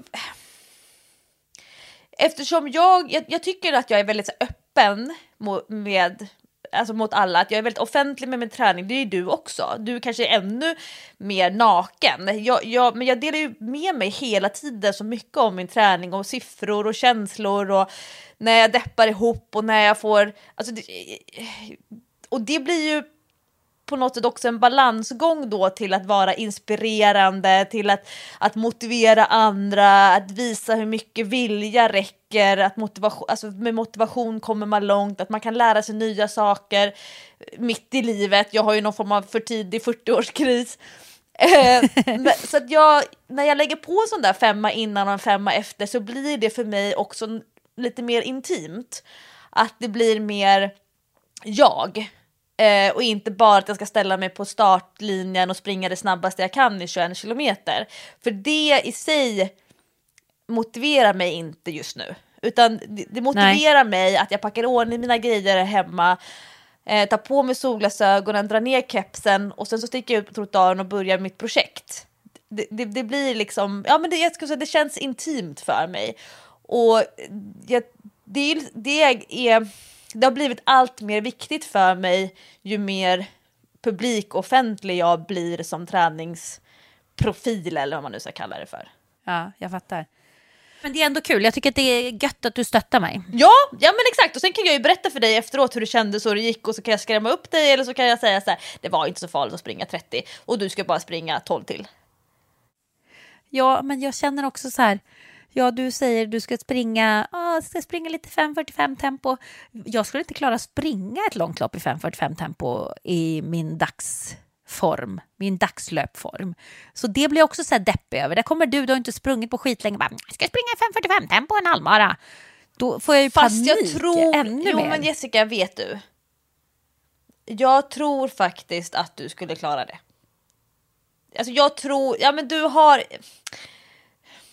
eftersom jag tycker att jag är väldigt så öppen mot alla, att jag är väldigt offentlig med min träning. Det är ju du också. Du kanske är ännu mer naken. Men jag delar ju med mig hela tiden så mycket om min träning och siffror och känslor och när jag deppar ihop och när jag får och det blir ju på något sätt också en balansgång då till att vara inspirerande, till att motivera andra, att visa hur mycket vilja räcker, att med motivation kommer man långt, att man kan lära sig nya saker mitt i livet. Jag har ju någon form av för tidig 40-årskris. Så att när jag lägger på en sån där 5 innan och en 5 efter, så blir det för mig också lite mer intimt. Att det blir mer jag. Och inte bara att jag ska ställa mig på startlinjen och springa det snabbaste jag kan i 21 kilometer. För det i sig motiverar mig inte just nu. Utan det motiverar mig att jag packar ordning mina grejer hemma, tar på mig solglasögonen, drar ner kepsen och sen så sticker jag ut på trottoaren och börjar mitt projekt. Det blir liksom, det känns intimt för mig. Och det har blivit allt mer viktigt för mig ju mer publikoffentlig jag blir som träningsprofil, eller vad man nu ska kalla det för. Ja, jag fattar. Men det är ändå kul. Jag tycker att det är gött att du stöttar mig. Ja, men exakt. Och sen kan jag ju berätta för dig efteråt hur det kändes och hur det gick, och så kan jag skrämma upp dig, eller så kan jag säga så här: det var inte så farligt att springa 30 och du ska bara springa 12 till. Ja, men jag känner också så här. Ja, du säger du ska springa lite 5:45 tempo. Jag skulle inte klara att springa ett långt lopp i 5:45 tempo i min dagsform, min dagslöpform. Så det blir också så här deppig över. Där kommer du har inte sprungit på skit länge. Ska jag springa 5:45 tempo en halvmara? Då får jag ju panik. Fast jag tror, ännu mer. Men Jessica, vet du? Jag tror faktiskt att du skulle klara det. Alltså jag tror, men du har...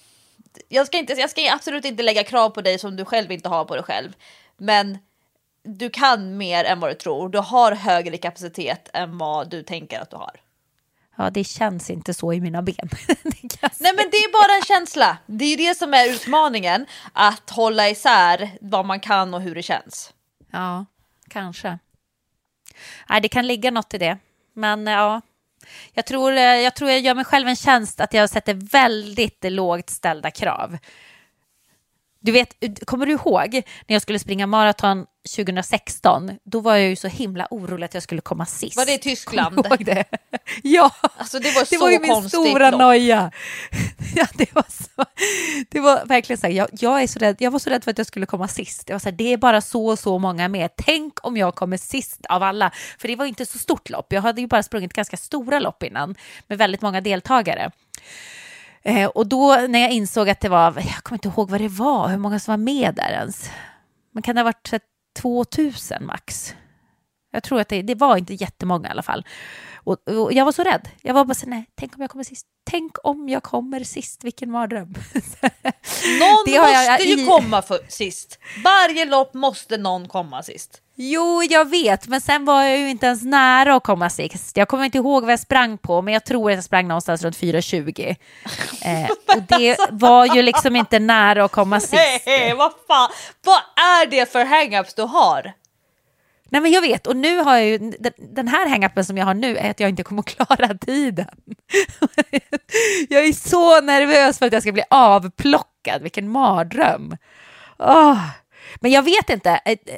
jag ska absolut inte lägga krav på dig som du själv inte har på dig själv. Men du kan mer än vad du tror. Du har högre kapacitet än vad du tänker att du har. Ja, det känns inte så i mina ben. Nej, men det är bara en känsla. Det är ju det som är utmaningen. Att hålla isär vad man kan och hur det känns. Ja, kanske. Nej, det kan ligga något i det. Men ja, jag tror jag gör mig själv en tjänst att jag sätter väldigt lågt ställda krav. Du vet, kommer du ihåg när jag skulle springa maraton 2016? Då var jag ju så himla orolig att jag skulle komma sist. Var det i Tyskland? Det? Ja, alltså det var det var ju min stora noja. Ja, det var verkligen så här, jag var så rädd för att jag skulle komma sist. Jag var så här, det är bara så många med. Tänk om jag kommer sist av alla. För det var inte så stort lopp. Jag hade ju bara sprungit ganska stora lopp innan med väldigt många deltagare. Och då när jag insåg att det var, jag kommer inte ihåg vad det var, hur många som var med där ens. Men kan det ha varit 2000 max? Jag tror att det var inte jättemånga i alla fall. Och jag var så rädd. Jag var bara så nej, tänk om jag kommer sist. Tänk om jag kommer sist, vilken mardröm. Någon måste ju komma sist. Varje lopp måste någon komma sist. Jo, jag vet, men sen var jag ju inte ens nära att komma sist. Jag kommer inte ihåg vad jag sprang på, men jag tror att jag sprang någonstans runt 4:20. Och det var ju liksom inte nära att komma sist. Nej, vad fan? Vad är det för hang-ups du har? Nej, men jag vet, och nu har jag ju den här hang-upen som jag har nu är att jag inte kommer att klara tiden. Jag är så nervös för att jag ska bli avplockad. Vilken mardröm. Men jag vet inte,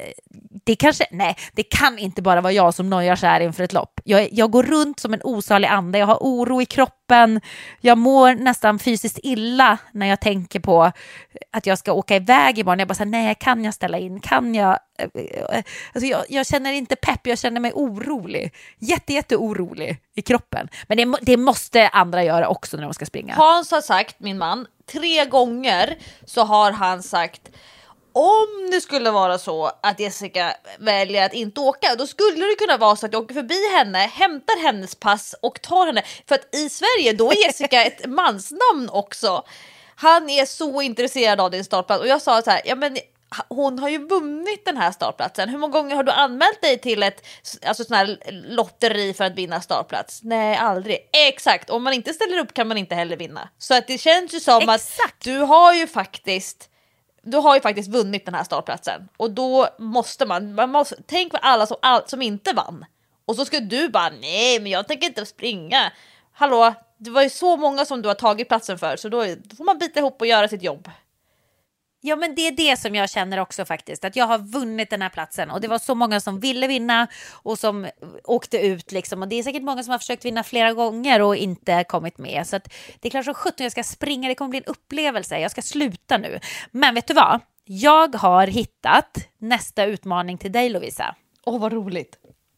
det kan inte bara vara jag som nojar så här inför ett lopp. Jag går runt som en osalig ande, jag har oro i kroppen, jag mår nästan fysiskt illa när jag tänker på att jag ska åka iväg imorgon. Jag bara säger, nej, kan jag ställa in? Kan jag? Alltså jag känner inte pepp, jag känner mig orolig. Jätteorolig i kroppen. Men det måste andra göra också när de ska springa. Hans har sagt, min man, 3 gånger så har han sagt, om det skulle vara så att Jessica väljer att inte åka, då skulle det kunna vara så att jag åker förbi henne, hämtar hennes pass och tar henne. För att i Sverige, då är Jessica ett mansnamn också. Han är så intresserad av din startplats. Och jag sa så här, ja men hon har ju vunnit den här startplatsen. Hur många gånger har du anmält dig till ett sån här lotteri för att vinna startplats? Nej, aldrig. Exakt, om man inte ställer upp kan man inte heller vinna. Så att det känns ju som att du har ju faktiskt vunnit den här startplatsen. Och då måste man måste tänk på alla som inte vann. Och så ska du bara, nej men jag tänker inte springa. Hallå, det var ju så många som du har tagit platsen för. Så då får man bita ihop och göra sitt jobb. Ja, men det är det som jag känner också faktiskt. Att jag har vunnit den här platsen. Och det var så många som ville vinna och som åkte ut liksom. Och det är säkert många som har försökt vinna flera gånger och inte kommit med. Så att det är klart så 17 jag ska springa. Det kommer bli en upplevelse. Jag ska sluta nu. Men vet du vad? Jag har hittat nästa utmaning till dig, Lovisa. Åh, vad roligt.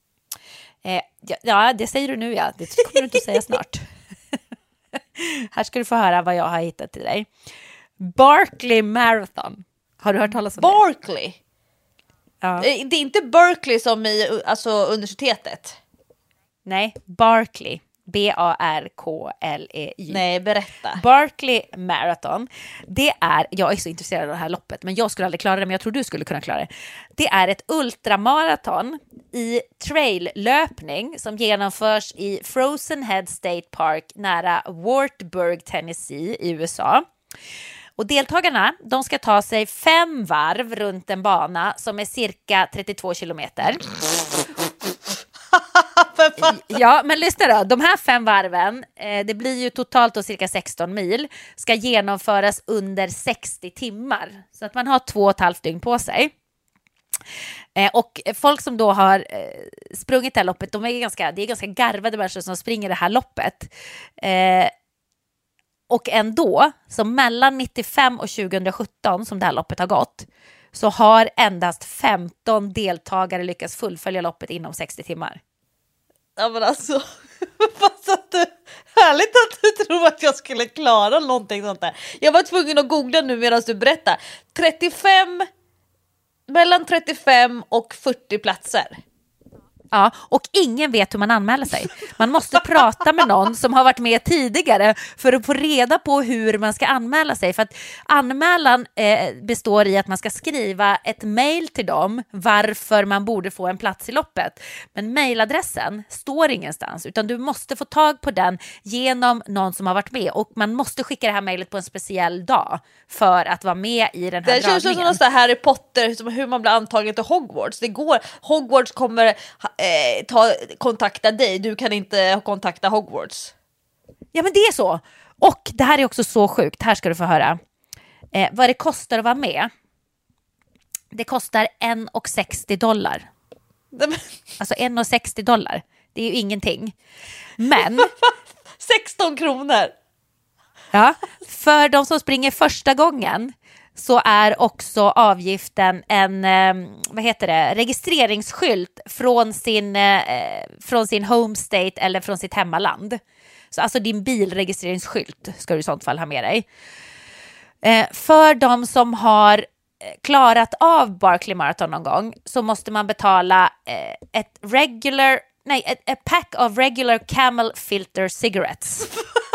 Ja, det säger du nu, ja. Det kommer du inte att säga snart. Här ska du få höra vad jag har hittat till dig. Barkley Marathon. Har du hört talas om det? Barkley? Ja. Det är inte Berkeley som i universitetet? Nej, Barkley. Barkley. Nej, berätta. Barkley Marathon. Jag är så intresserad av det här loppet, men jag skulle aldrig klara det, men jag tror du skulle kunna klara det. Det är ett ultramaraton i traillöpning som genomförs i Frozen Head State Park nära Wartburg, Tennessee i USA. Och deltagarna, de ska ta sig 5 varv runt en bana som är cirka 32 kilometer. Ja, men lyssna då. De här 5 varven, det blir ju totalt då cirka 16 mil, ska genomföras under 60 timmar. Så att man har 2,5 dygn på sig. Och folk som då har sprungit det här loppet, det är ganska garvade människor som springer det här loppet. Och ändå, så mellan 95 och 2017 som det här loppet har gått, så har endast 15 deltagare lyckats fullfölja loppet inom 60 timmar. Ja, men alltså, härligt att du tror att jag skulle klara någonting sånt där. Jag var tvungen att googla nu medan du berättar. Mellan 35 och 40 platser. Ja, och ingen vet hur man anmäler sig. Man måste prata med någon som har varit med tidigare för att få reda på hur man ska anmäla sig. För att anmälan består i att man ska skriva ett mejl till dem varför man borde få en plats i loppet. Men mejladressen står ingenstans, utan du måste få tag på den genom någon som har varit med. Och man måste skicka det här mejlet på en speciell dag för att vara med i den här dragningen. Det känns som någon Harry Potter, som hur man blir antagen till Hogwarts. Hogwarts kommer kontakta dig, du kan inte kontakta Hogwarts. Ja, men det är så. Och det här är också så sjukt, här ska du få höra. Vad det kostar att vara med. Det kostar $1,60. Alltså $1,60. Det är ju ingenting. Men 16 kronor. Ja, för de som springer första gången så är också avgiften en registreringsskylt från sin home state eller från sitt hemmaland. Så alltså din bilregistreringsskylt ska du i sånt fall ha med dig. För de som har klarat av Barkley Marathon någon gång så måste man betala ett pack of regular Camel filter cigarettes.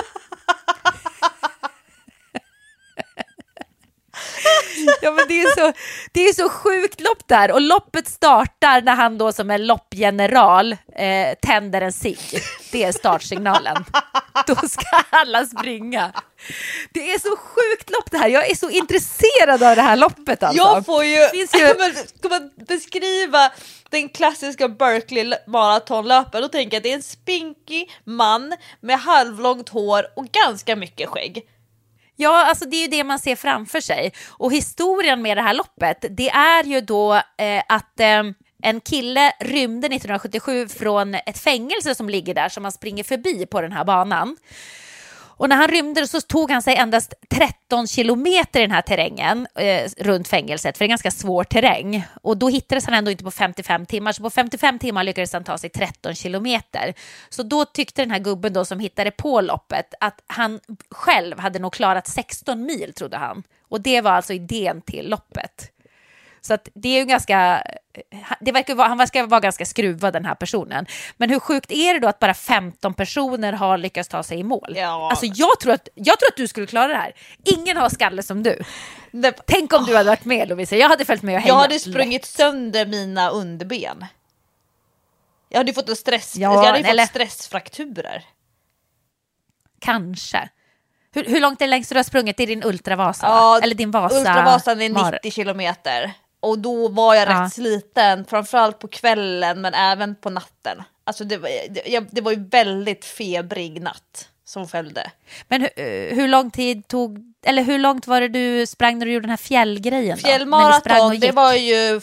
Ja, men det är så sjukt lopp där. Och loppet startar när han då som är loppgeneral tänder en cigg. Det är startsignalen. Då ska alla springa. Det är så sjukt lopp det här. Jag är så intresserad av det här loppet alltså. Jag får ju ska man beskriva den klassiska Barkley maratonlöpen, då tänker jag att det är en spinkig man med halvlångt hår och ganska mycket skägg. Ja, alltså det är ju det man ser framför sig. Och historien med det här loppet, det är ju då att en kille rymde 1977 från ett fängelse som ligger där, som man springer förbi på den här banan. Och när han rymde så tog han sig endast 13 kilometer i den här terrängen runt fängelset, för det är ganska svår terräng. Och då hittades han ändå inte på 55 timmar, så på 55 timmar lyckades han ta sig 13 kilometer. Så då tyckte den här gubben då som hittade på loppet att han själv hade nog klarat 16 mil, trodde han. Och det var alltså idén till loppet. Så att det är ju ganska, han verkar vara ganska skruvad, den här personen. Men hur sjukt är det då att bara 15 personer har lyckats ta sig i mål? Ja. Alltså jag tror att du skulle klara det här. Ingen har skalle som du. Tänk om du hade varit med, Lovisa. Jag hade följt med och hejat. Jag hade sprungit sönder mina underben. Jag hade fått fått stressfrakturer. Kanske. Hur långt är det längst du har sprungit? Det är din Ultravasa? Ja, eller din Vasa? Ultravasan är 90 kilometer. Och då var jag rätt sliten, framförallt på kvällen men även på natten. Alltså det var ju väldigt febrig natt som följde. Men hur långt var det du sprang när du gjorde den här fjällgrejen då? Fjällmaraton, det var ju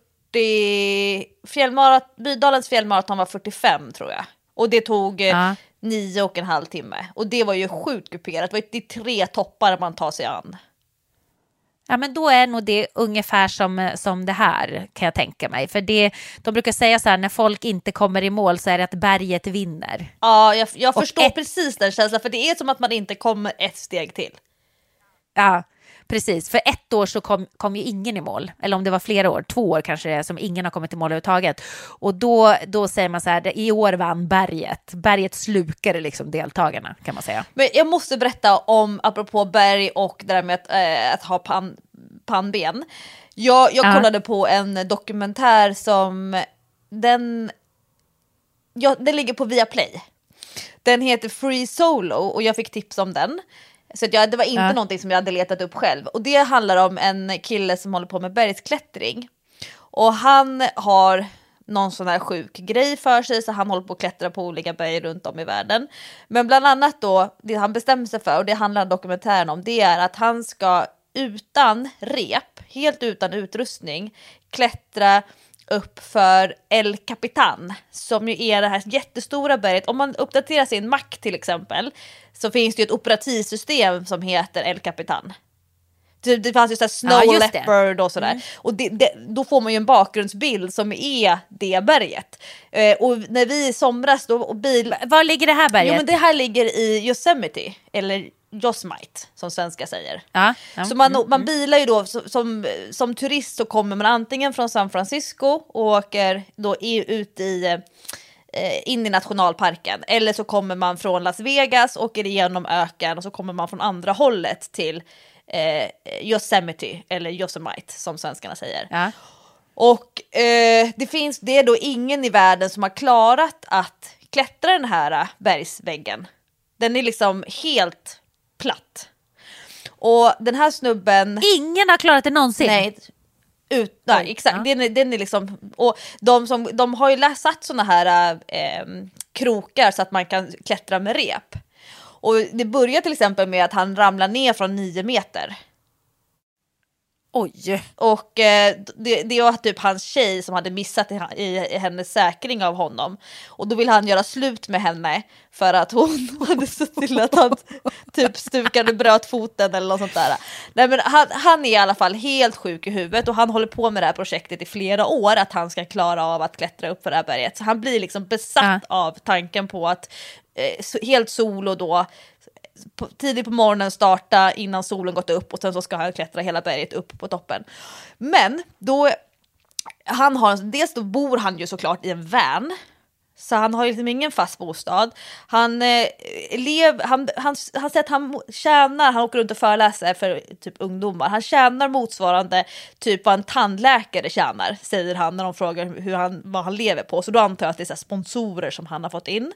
40... Bydalens fjällmaraton var 45 tror jag. Och det tog 9,5 timme. Och det var ju sjukt kuperat. Det är 3 toppar man tar sig an. Ja, men då är nog det ungefär som det här, kan jag tänka mig. För de brukar säga så här, när folk inte kommer i mål så är det att berget vinner. Ja, jag förstår precis den känslan. För det är som att man inte kommer ett steg till. Ja, precis. För 1 år så kom ju ingen i mål. Eller om det var flera år, 2 år kanske det är, som ingen har kommit i mål överhuvudtaget. Och då säger man så här, i år vann berget. Berget slukade liksom deltagarna, kan man säga. Men jag måste berätta om, apropå berg och det där med att ha pannben. Jag kollade på en dokumentär som den ligger på Viaplay. Den heter Free Solo och jag fick tips om den. Så det var inte någonting som jag hade letat upp själv. Och det handlar om en kille som håller på med bergsklättring. Och han har någon sån här sjuk grej för sig, så han håller på att klättra på olika berg runt om i världen. Men bland annat då, det han bestämmer sig för, och det handlar dokumentären om, det är att han ska utan rep, helt utan utrustning, klättra upp för El Capitan, som ju är det här jättestora berget. Om man uppdaterar sin Mac till exempel, så finns det ju ett operativsystem som heter El Capitan. Det fanns ju såhär Snow Leopard och sådär. Och då får man ju en bakgrundsbild som är det berget. Och när vi i somras då... Var ligger det här berget? Jo, men det här ligger i Yosemite. Eller Yosemite, som svenska säger. Ja. Så man bilar ju då som turist, så kommer man antingen från San Francisco och åker då ut in i nationalparken, eller så kommer man från Las Vegas, åker igenom öken, och så kommer man från andra hållet till Yosemite eller Yosemite som svenskarna säger. Ja. Och det är då ingen i världen som har klarat att klättra den här bergsväggen. Den är liksom helt platt. Och den här snubben... Ingen har klarat det någonsin. Nej, exakt. Ja. Den är liksom... Och de har ju satt såna här krokar så att man kan klättra med rep. Och det börjar till exempel med att han ramlar ner från 9 meter. Oj. Och det var typ hans tjej som hade missat i hennes säkring av honom. Och då vill han göra slut med henne för att hon hade sett till att han typ stukade, bröt foten eller något sånt där. Nej, men han är i alla fall helt sjuk i huvudet, och han håller på med det här projektet i flera år, att han ska klara av att klättra upp för det här berget. Så han blir liksom besatt av tanken på att helt solo då tidigt på morgonen starta innan solen gått upp, och sen så ska han klättra hela berget upp på toppen. Men då dels då bor han ju såklart i en van, så han har ju liksom ingen fast bostad. Han säger att han tjänar, han åker runt och föreläser för typ ungdomar. Han tjänar motsvarande typ vad en tandläkare tjänar, säger han när de frågar vad han lever på. Så då antar jag att det är så här sponsorer som han har fått in.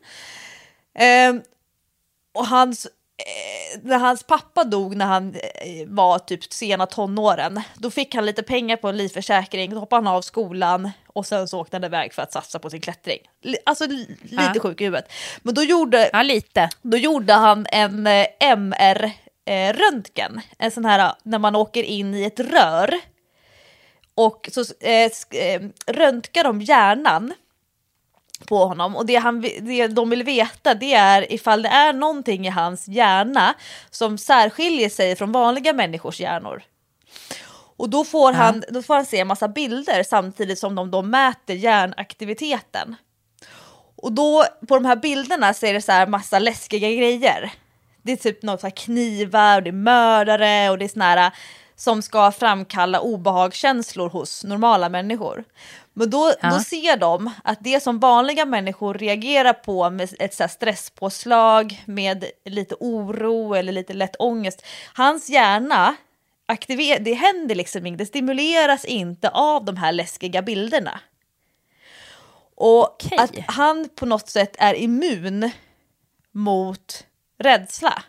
Och när hans pappa dog när han var typ sena tonåren, då fick han lite pengar på en livförsäkring, då hoppade han av skolan och sen så åkte han iväg för att satsa på sin klättring. Alltså lite sjuk i huvudet. Men då gjorde han en MR-röntgen, en sån här när man åker in i ett rör och så röntgar de hjärnan på honom, och det de vill veta, det är ifall det är någonting i hans hjärna som särskiljer sig från vanliga människors hjärnor. Och då får han se en massa bilder samtidigt som de då mäter hjärnaktiviteten. Och då på de här bilderna så är det så här massa läskiga grejer. Det är typ något så här knivar, och det är mördare, och det är såna här som ska framkalla obehagskänslor hos normala människor. Men då ser de att det som vanliga människor reagerar på med ett så här stresspåslag, med lite oro eller lite lätt ångest, hans hjärna det händer liksom inte, det stimuleras inte av de här läskiga bilderna. Och att han på något sätt är immun mot rädsla.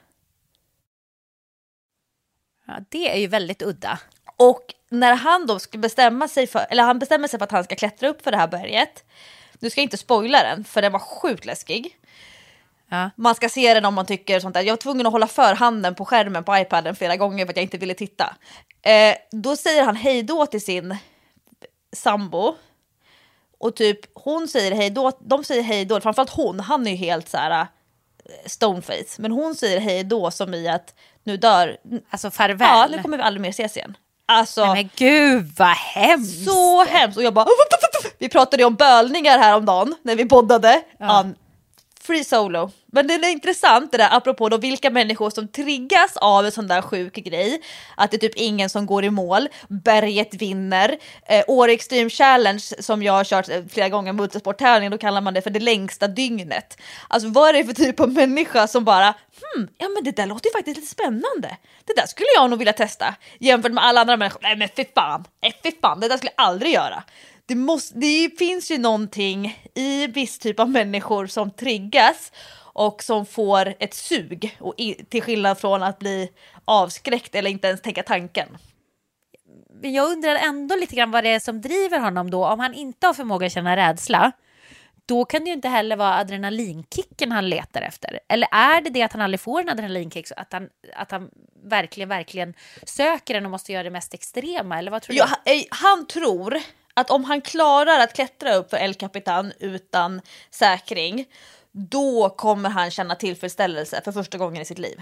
Ja, det är ju väldigt udda. Och när han då ska bestämmer sig för att han ska klättra upp för det här berget. Nu ska jag inte spoila den, för den var sjukt läskig. Ja. Man ska se den om man tycker sånt där. Jag var tvungen att hålla för handen på skärmen på iPaden flera gånger för att jag inte ville titta. Då säger han hej då till sin sambo. Och typ hon säger hej då, de säger hej då, framförallt han är ju helt så här stoneface, men hon säger hej då som i att nu dör, alltså farväl. Ja, nu kommer vi aldrig mer ses igen. Alltså, nej, men gud vad hemskt. Så hemskt. Och jag bara, vi pratade om bölningar här om dagen när vi poddade. Free solo. Men det är intressant det där, apropå då vilka människor som triggas av en sån där sjuk grej. Att det är typ ingen som går i mål. Berget vinner. Åre Extreme Challenge som jag har kört flera gånger, multisporttävling, då kallar man det för det längsta dygnet. Alltså vad är det för typ av människa som bara ja men det där låter ju faktiskt lite spännande. Det där skulle jag nog vilja testa. Jämfört med alla andra människor. Nej men fy fan, det där skulle jag aldrig göra. Det finns ju någonting i viss typ av människor som triggas och som får ett sug, och till skillnad från att bli avskräckt eller inte ens tänka tanken. Jag undrar ändå lite grann vad det är som driver honom då. Om han inte har förmåga att känna rädsla, då kan det ju inte heller vara adrenalinkicken han letar efter. Eller är det att han aldrig får en adrenalinkick, så att han verkligen söker den och måste göra det mest extrema? Eller vad tror du? Han tror att om han klarar att klättra upp för El Capitan utan säkring, då kommer han känna tillfredsställelse för första gången i sitt liv.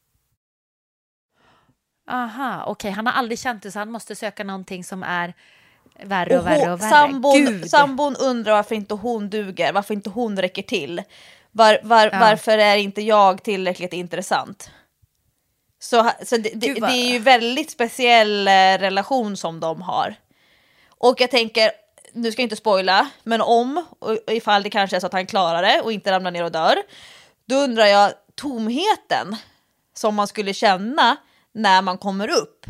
Aha, okej. Han har aldrig känt det, så han måste söka någonting som är värre och värre. Sambon undrar varför inte hon duger, varför inte hon räcker till. Varför är inte jag tillräckligt intressant? Så det är ju väldigt speciell relation som de har. Och jag tänker, nu ska jag inte spoila, men om och ifall det kanske är så att han klarar det och inte ramlar ner och dör, då undrar jag tomheten som man skulle känna när man kommer upp.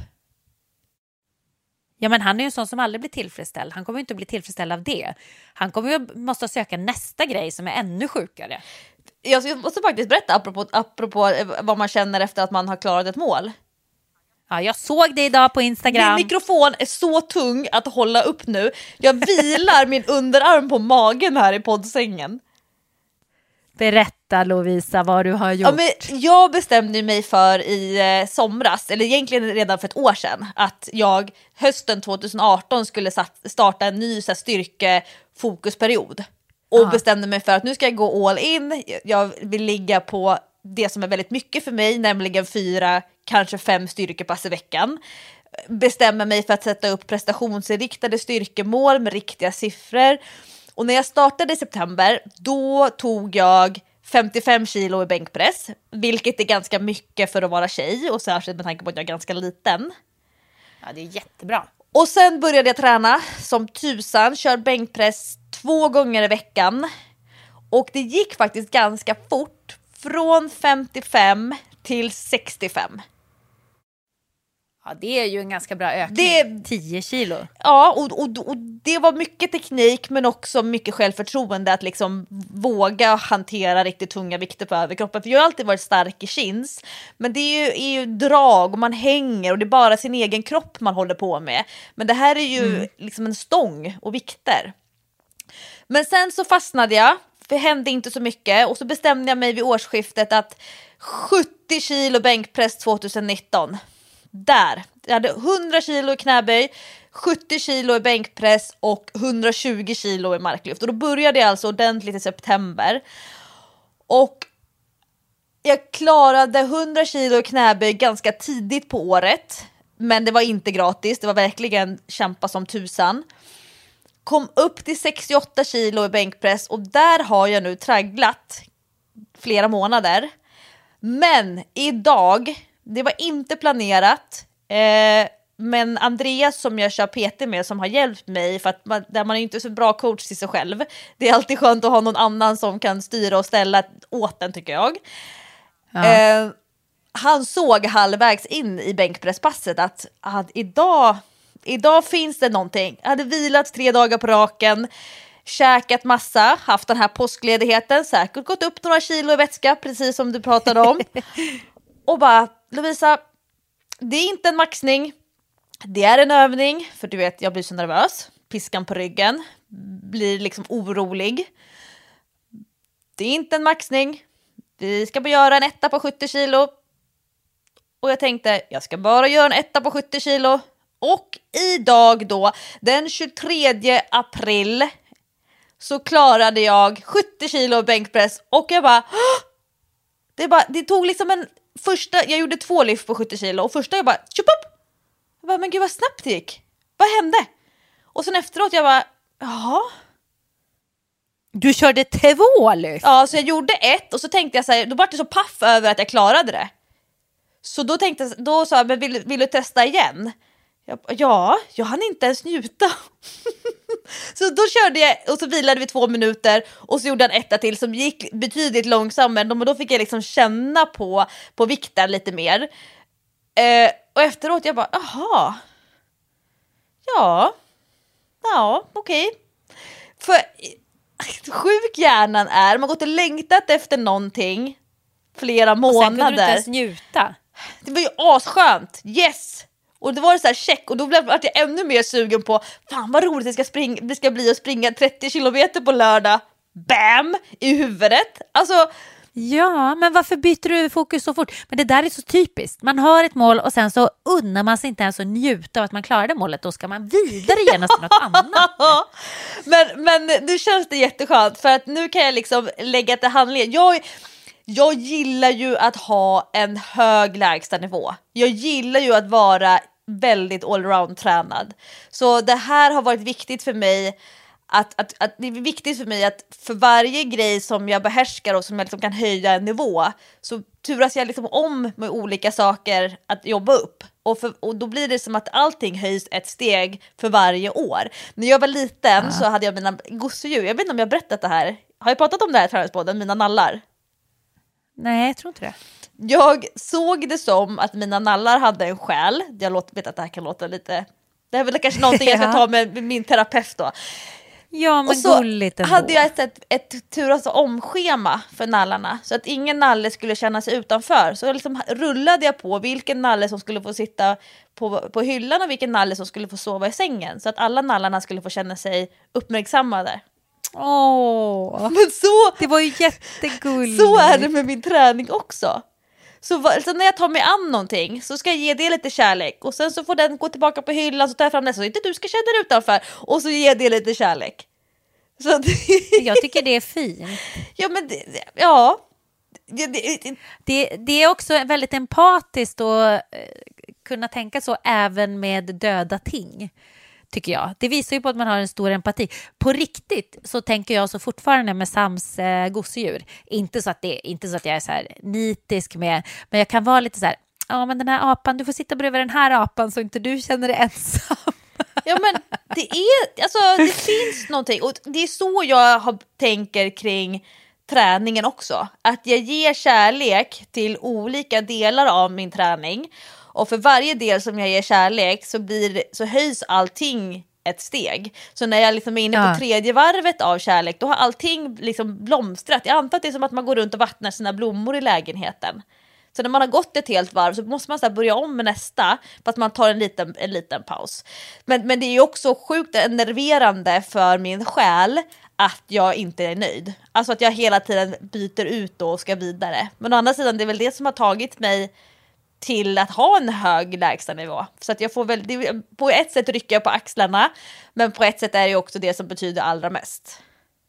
Ja, men han är ju en sån som aldrig blir tillfredsställd. Han kommer ju inte bli tillfredsställd av det. Han kommer ju måste söka nästa grej som är ännu sjukare. Jag måste faktiskt berätta apropå vad man känner efter att man har klarat ett mål. Ja, jag såg det idag på Instagram. Min mikrofon är så tung att hålla upp nu. Jag vilar min underarm på magen här i poddsängen. Berätta, Lovisa, vad du har gjort. Ja, men jag bestämde mig för i somras, eller egentligen redan för ett år sedan, att jag hösten 2018 skulle starta en ny styrkefokusperiod. Och bestämde mig för att nu ska jag gå all in. Jag vill ligga på det som är väldigt mycket för mig, nämligen 4, kanske 5 styrkepass i veckan. Bestämmer mig för att sätta upp prestationsinriktade styrkemål med riktiga siffror. Och när jag startade i september, då tog jag 55 kilo i bänkpress, vilket är ganska mycket för att vara tjej och särskilt med tanke på att jag är ganska liten. Ja, det är jättebra. Och sen började jag träna som tusan, kör bänkpress 2 gånger i veckan. Och det gick faktiskt ganska fort, från 55 till 65. Ja, det är ju en ganska bra ökning. Det är 10 kilo. Ja, och det var mycket teknik men också mycket självförtroende att liksom våga hantera riktigt tunga vikter på överkroppen. För jag har alltid varit stark i chins, men det är ju drag och man hänger och det är bara sin egen kropp man håller på med. Men det här är ju liksom en stång och vikter. Men sen så fastnade jag, för det hände inte så mycket, och så bestämde jag mig vid årsskiftet att 70 kilo bänkpress 2019. Där, jag hade 100 kilo i knäböj, 70 kilo i bänkpress och 120 kilo i marklyft. Och då började jag alltså ordentligt i september. Och jag klarade 100 kilo i knäböj ganska tidigt på året. Men det var inte gratis, det var verkligen kämpa som tusan. Kom upp till 68 kilo i bänkpress och där har jag nu tragglat flera månader. Men idag, det var inte planerat, men Andreas som jag kör PT med som har hjälpt mig, för att man är inte så bra coach till sig själv. Det är alltid skönt att ha någon annan som kan styra och ställa åt den, tycker jag. Ja. Han såg halvvägs in i bänkpresspasset att idag finns det någonting. Jag hade vilat 3 dagar på raken, käkat massa, haft den här påskledigheten, säkert gått upp några kilo i vätska, precis som du pratade om. Och bara, Lovisa, det är inte en maxning, det är en övning. För du vet, jag blir så nervös, piskan på ryggen, blir liksom orolig. Det är inte en maxning, vi ska bara göra en etta på 70 kilo. Och jag tänkte, jag ska bara göra en etta på 70 kilo. Och idag då, den 23 april, så klarade jag 70 kilo bänkpress. Och jag bara, det tog liksom jag gjorde 2 lyft på 70 kilo. Och första jag bara, tjup upp. Jag bara, men gud vad snabbt det gick. Vad hände? Och sen efteråt jag bara, jaha. Du körde 2 lyft? Ja, så jag gjorde 1 och så tänkte jag så här, då var det så paff över att jag klarade det. Så då sa jag, men vill du testa igen? Jag hann inte ens njuta. Så då körde jag och så vilade vi 2 minuter och så gjorde jag en etta till som gick betydligt långsammare. Men då fick jag liksom känna på vikten lite mer. Och efteråt jag bara, aha. Ja, okej. För sjuk hjärnan är, man gått och längtat efter någonting flera månader. Och sen kunde du inte ens njuta. Det var ju asskönt, yes. Och det var det så här check. Och då blev jag ännu mer sugen på, fan vad roligt det ska bli att springa 30 kilometer på lördag. Bam! I huvudet. Alltså, ja, men varför byter du fokus så fort? Men det där är så typiskt. Man har ett mål och sen så unnar man sig inte ens att njuta av att man klarade målet. Då ska man vidare genast till något annat. Men nu känns det jätteskönt. För att nu kan jag liksom lägga till handling. Jag gillar ju att ha en hög lägstanivå. Jag gillar ju att vara väldigt allround tränad. Så det här har varit viktigt för mig att det är viktigt för mig att för varje grej som jag behärskar och som jag liksom kan höja en nivå, så turas jag liksom om med olika saker att jobba upp. Och då blir det som att allting höjs ett steg för varje år. När jag var liten så hade jag mina gosedjur. Jag vet inte om jag har berättat det här. Har jag pratat om det här i Träningspodden, mina nallar? Nej, jag tror inte det. Jag såg det som att mina nallar hade en själ. Jag vet att det här kan låta lite... Det är väl kanske någonting jag ska ta med min terapeut då. Ja, men och så gulligt ändå. hade jag ett turas omschema för nallarna, så att ingen nalle skulle känna sig utanför. Så liksom rullade jag på vilken nalle som skulle få sitta på hyllan och vilken nalle som skulle få sova i sängen, så att alla nallarna skulle få känna sig uppmärksammade. Men det var ju jättegulligt. Så är det med min träning också. Så när jag tar mig an någonting så ska jag ge det lite kärlek, och sen så får den gå tillbaka på hyllan, så tar jag fram det så inte du ska känna dig utanför, och så ger det lite kärlek. Så jag tycker det är fint. Ja, men det är också väldigt empatiskt att kunna tänka så även med döda ting, tycker jag. Det visar ju på att man har en stor empati. På riktigt så tänker jag så fortfarande med Sams gosedjur. Inte så att jag är så här nitisk med, men jag kan vara lite så här, ja men den här apan, du får sitta bredvid den här apan så inte du känner dig ensam. Ja, men det finns någonting, och det är så jag tänker kring träningen också. Att jag ger kärlek till olika delar av min träning. Och för varje del som jag ger kärlek så höjs allting ett steg. Så när jag liksom är inne på tredje varvet av kärlek, då har allting liksom blomstrat. Jag antar att det är som att man går runt och vattnar sina blommor i lägenheten. Så när man har gått ett helt varv så måste man så här börja om med nästa, för att man tar en liten paus. Men det är ju också sjukt enerverande för min själ att jag inte är nöjd. Alltså att jag hela tiden byter ut och ska vidare. Men å andra sidan, det är väl det som har tagit mig till att ha en hög lägstanivå. Så att jag får på ett sätt rycka jag på axlarna, men på ett sätt är det också det som betyder allra mest.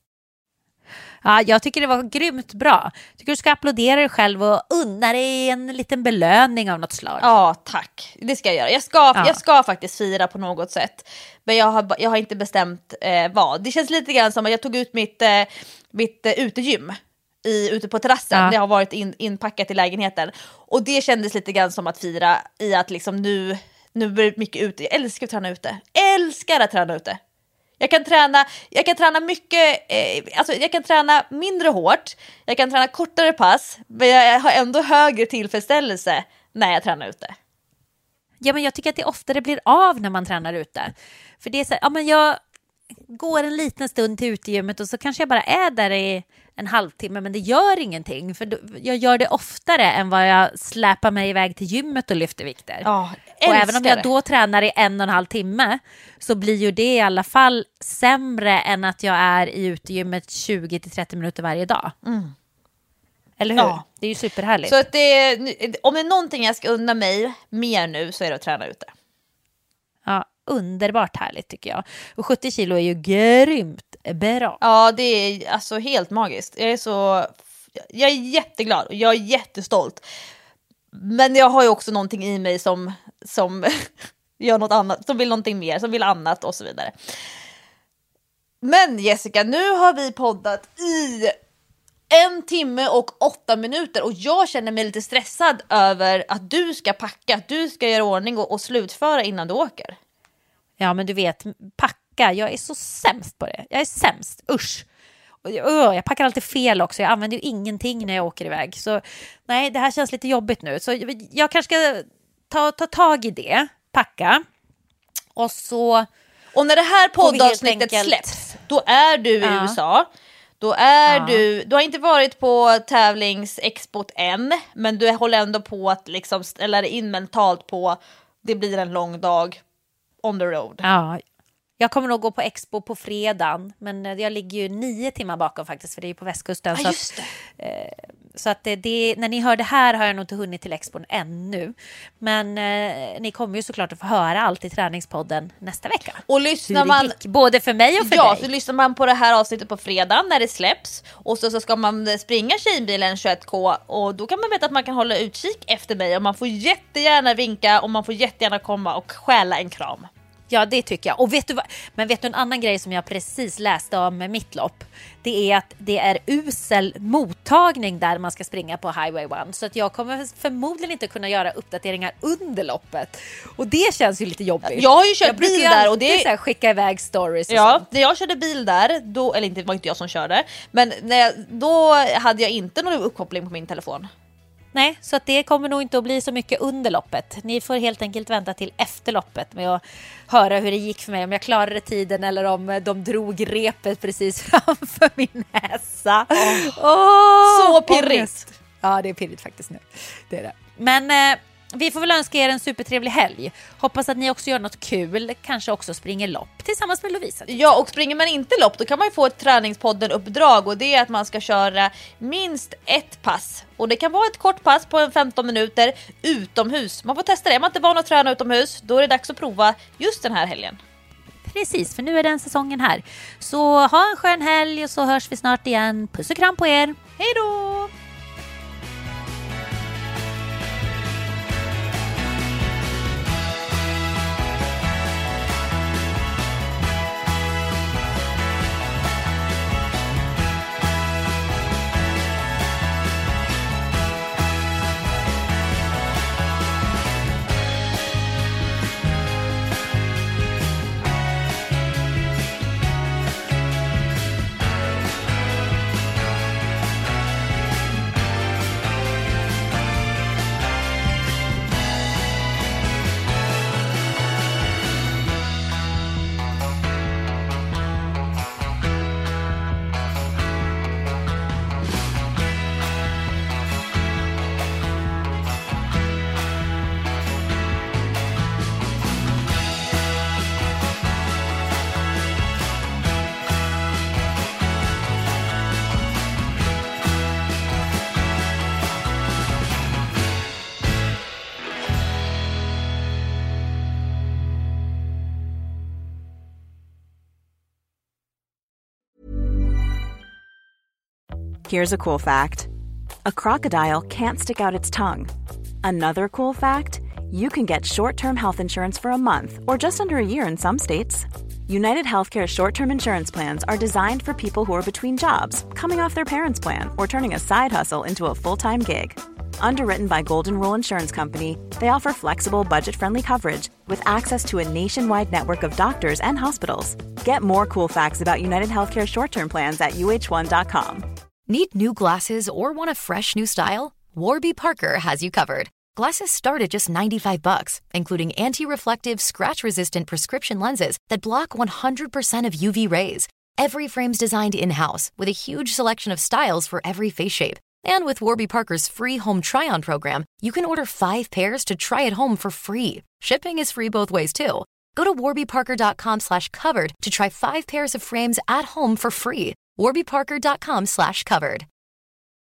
Ja, jag tycker det var grymt bra. Jag tycker du ska applådera dig själv och unna dig en liten belöning av något slag. Ja, tack. Det ska jag göra. Jag ska faktiskt fira på något sätt. Men jag har inte bestämt vad. Det känns lite grann som att jag tog ut mitt utegym ute på terrassen. Ja. Det har varit inpackat i lägenheten. Och det kändes lite grann som att fira i att liksom nu blir det mycket ute. Jag älskar att träna ute. Älskar att träna ute. Jag kan träna mycket, jag kan träna mindre hårt, jag kan träna kortare pass, men jag har ändå högre tillfredsställelse när jag tränar ute. Ja, men jag tycker att det oftare blir av när man tränar ute. För det är så här, ja men jag går en liten stund till utegymmet och så kanske jag bara är där i en halvtimme, men det gör ingenting. För jag gör det oftare än vad jag släpar mig iväg till gymmet och lyfter vikter. Ja, och även om jag då tränar i 1,5 timme så blir ju det i alla fall sämre än att jag är i utegymmet 20-30 minuter varje dag. Mm. Eller hur? Ja. Det är ju superhärligt. Så att om det är någonting jag ska unna mig mer nu så är det att träna ute. Ja, underbart härligt tycker jag. Och 70 kilo är ju grymt bra. Ja, det är alltså helt magiskt. Jag är jätteglad och jag är jättestolt. Men jag har ju också någonting i mig som gör något annat, som vill någonting mer, som vill annat och så vidare. Men Jessica, nu har vi poddat i 1 timme och 8 minuter och jag känner mig lite stressad över att du ska packa, att du ska göra ordning och slutföra innan du åker. Ja, men du vet, packa, jag är så sämst på det. Jag är sämst, usch. Jag packar alltid fel också. Jag använder ju ingenting när jag åker iväg. Så nej, det här känns lite jobbigt nu. Så jag kanske ska ta tag i det, packa. Och när det här poddavsnittet släpps, då är du i USA. Då är du har inte varit på tävlingsexpot än, men du håller ändå på att liksom ställa dig in mentalt på det bblir en lång dag on the road. Ja, jag kommer nog gå på expo på fredagen, men jag ligger ju 9 timmar bakom faktiskt, för det är ju på västkusten. Så att när ni hör det här har jag nog inte hunnit till expon ännu. Men ni kommer ju såklart att få höra allt i träningspodden nästa vecka. Och lyssnar man både för mig och för dig. Ja, så lyssnar man på det här avsnittet på fredag när det släpps och så ska man springa tjejbilen 21K och då kan man veta att man kan hålla utkik efter mig och man får jättegärna vinka och man får jättegärna komma och stjäla en kram. Ja, det tycker jag. Och vet du en annan grej som jag precis läste om med mitt lopp? Det är att det är usel mottagning där man ska springa på Highway 1. Så att jag kommer förmodligen inte kunna göra uppdateringar under loppet. Och det känns ju lite jobbigt. Jag har ju kört bil där och det är skicka iväg stories och sånt. När jag körde bil där, då, eller inte, det var inte jag som körde, men då hade jag inte någon uppkoppling på min telefon. Nej, så att det kommer nog inte att bli så mycket under loppet. Ni får helt enkelt vänta till efter loppet med att höra hur det gick för mig. Om jag klarade tiden eller om de drog repet precis framför min näsa. Så pirrigt. Ja, det är pirrigt faktiskt nu. Det är det. Men vi får väl önska er en supertrevlig helg. Hoppas att ni också gör något kul. Kanske också springer lopp tillsammans med Lovisa. Ja, och springer man inte lopp då kan man ju få ett träningspodden-uppdrag. Och det är att man ska köra minst ett pass. Och det kan vara ett kort pass på 15 minuter utomhus. Man får testa det. Är man inte van att träna utomhus, då är det dags att prova just den här helgen. Precis, för nu är den säsongen här. Så ha en skön helg och så hörs vi snart igen. Puss och kram på er. Hej då! Here's a cool fact. A crocodile can't stick out its tongue. Another cool fact, you can get short-term health insurance for a month or just under a year in some states. United Healthcare short-term insurance plans are designed for people who are between jobs, coming off their parents' plan, or turning a side hustle into a full-time gig. Underwritten by Golden Rule Insurance Company, they offer flexible, budget-friendly coverage with access to a nationwide network of doctors and hospitals. Get more cool facts about United Healthcare short-term plans at uh1.com. Need new glasses or want a fresh new style? Warby Parker has you covered. Glasses start at just $95, including anti-reflective, scratch-resistant prescription lenses that block 100% of UV rays. Every frame's designed in-house with a huge selection of styles for every face shape. And with Warby Parker's free home try-on program, you can order 5 pairs to try at home for free. Shipping is free both ways, too. Go to warbyparker.com/covered to try 5 pairs of frames at home for free. warbyparker.com/covered.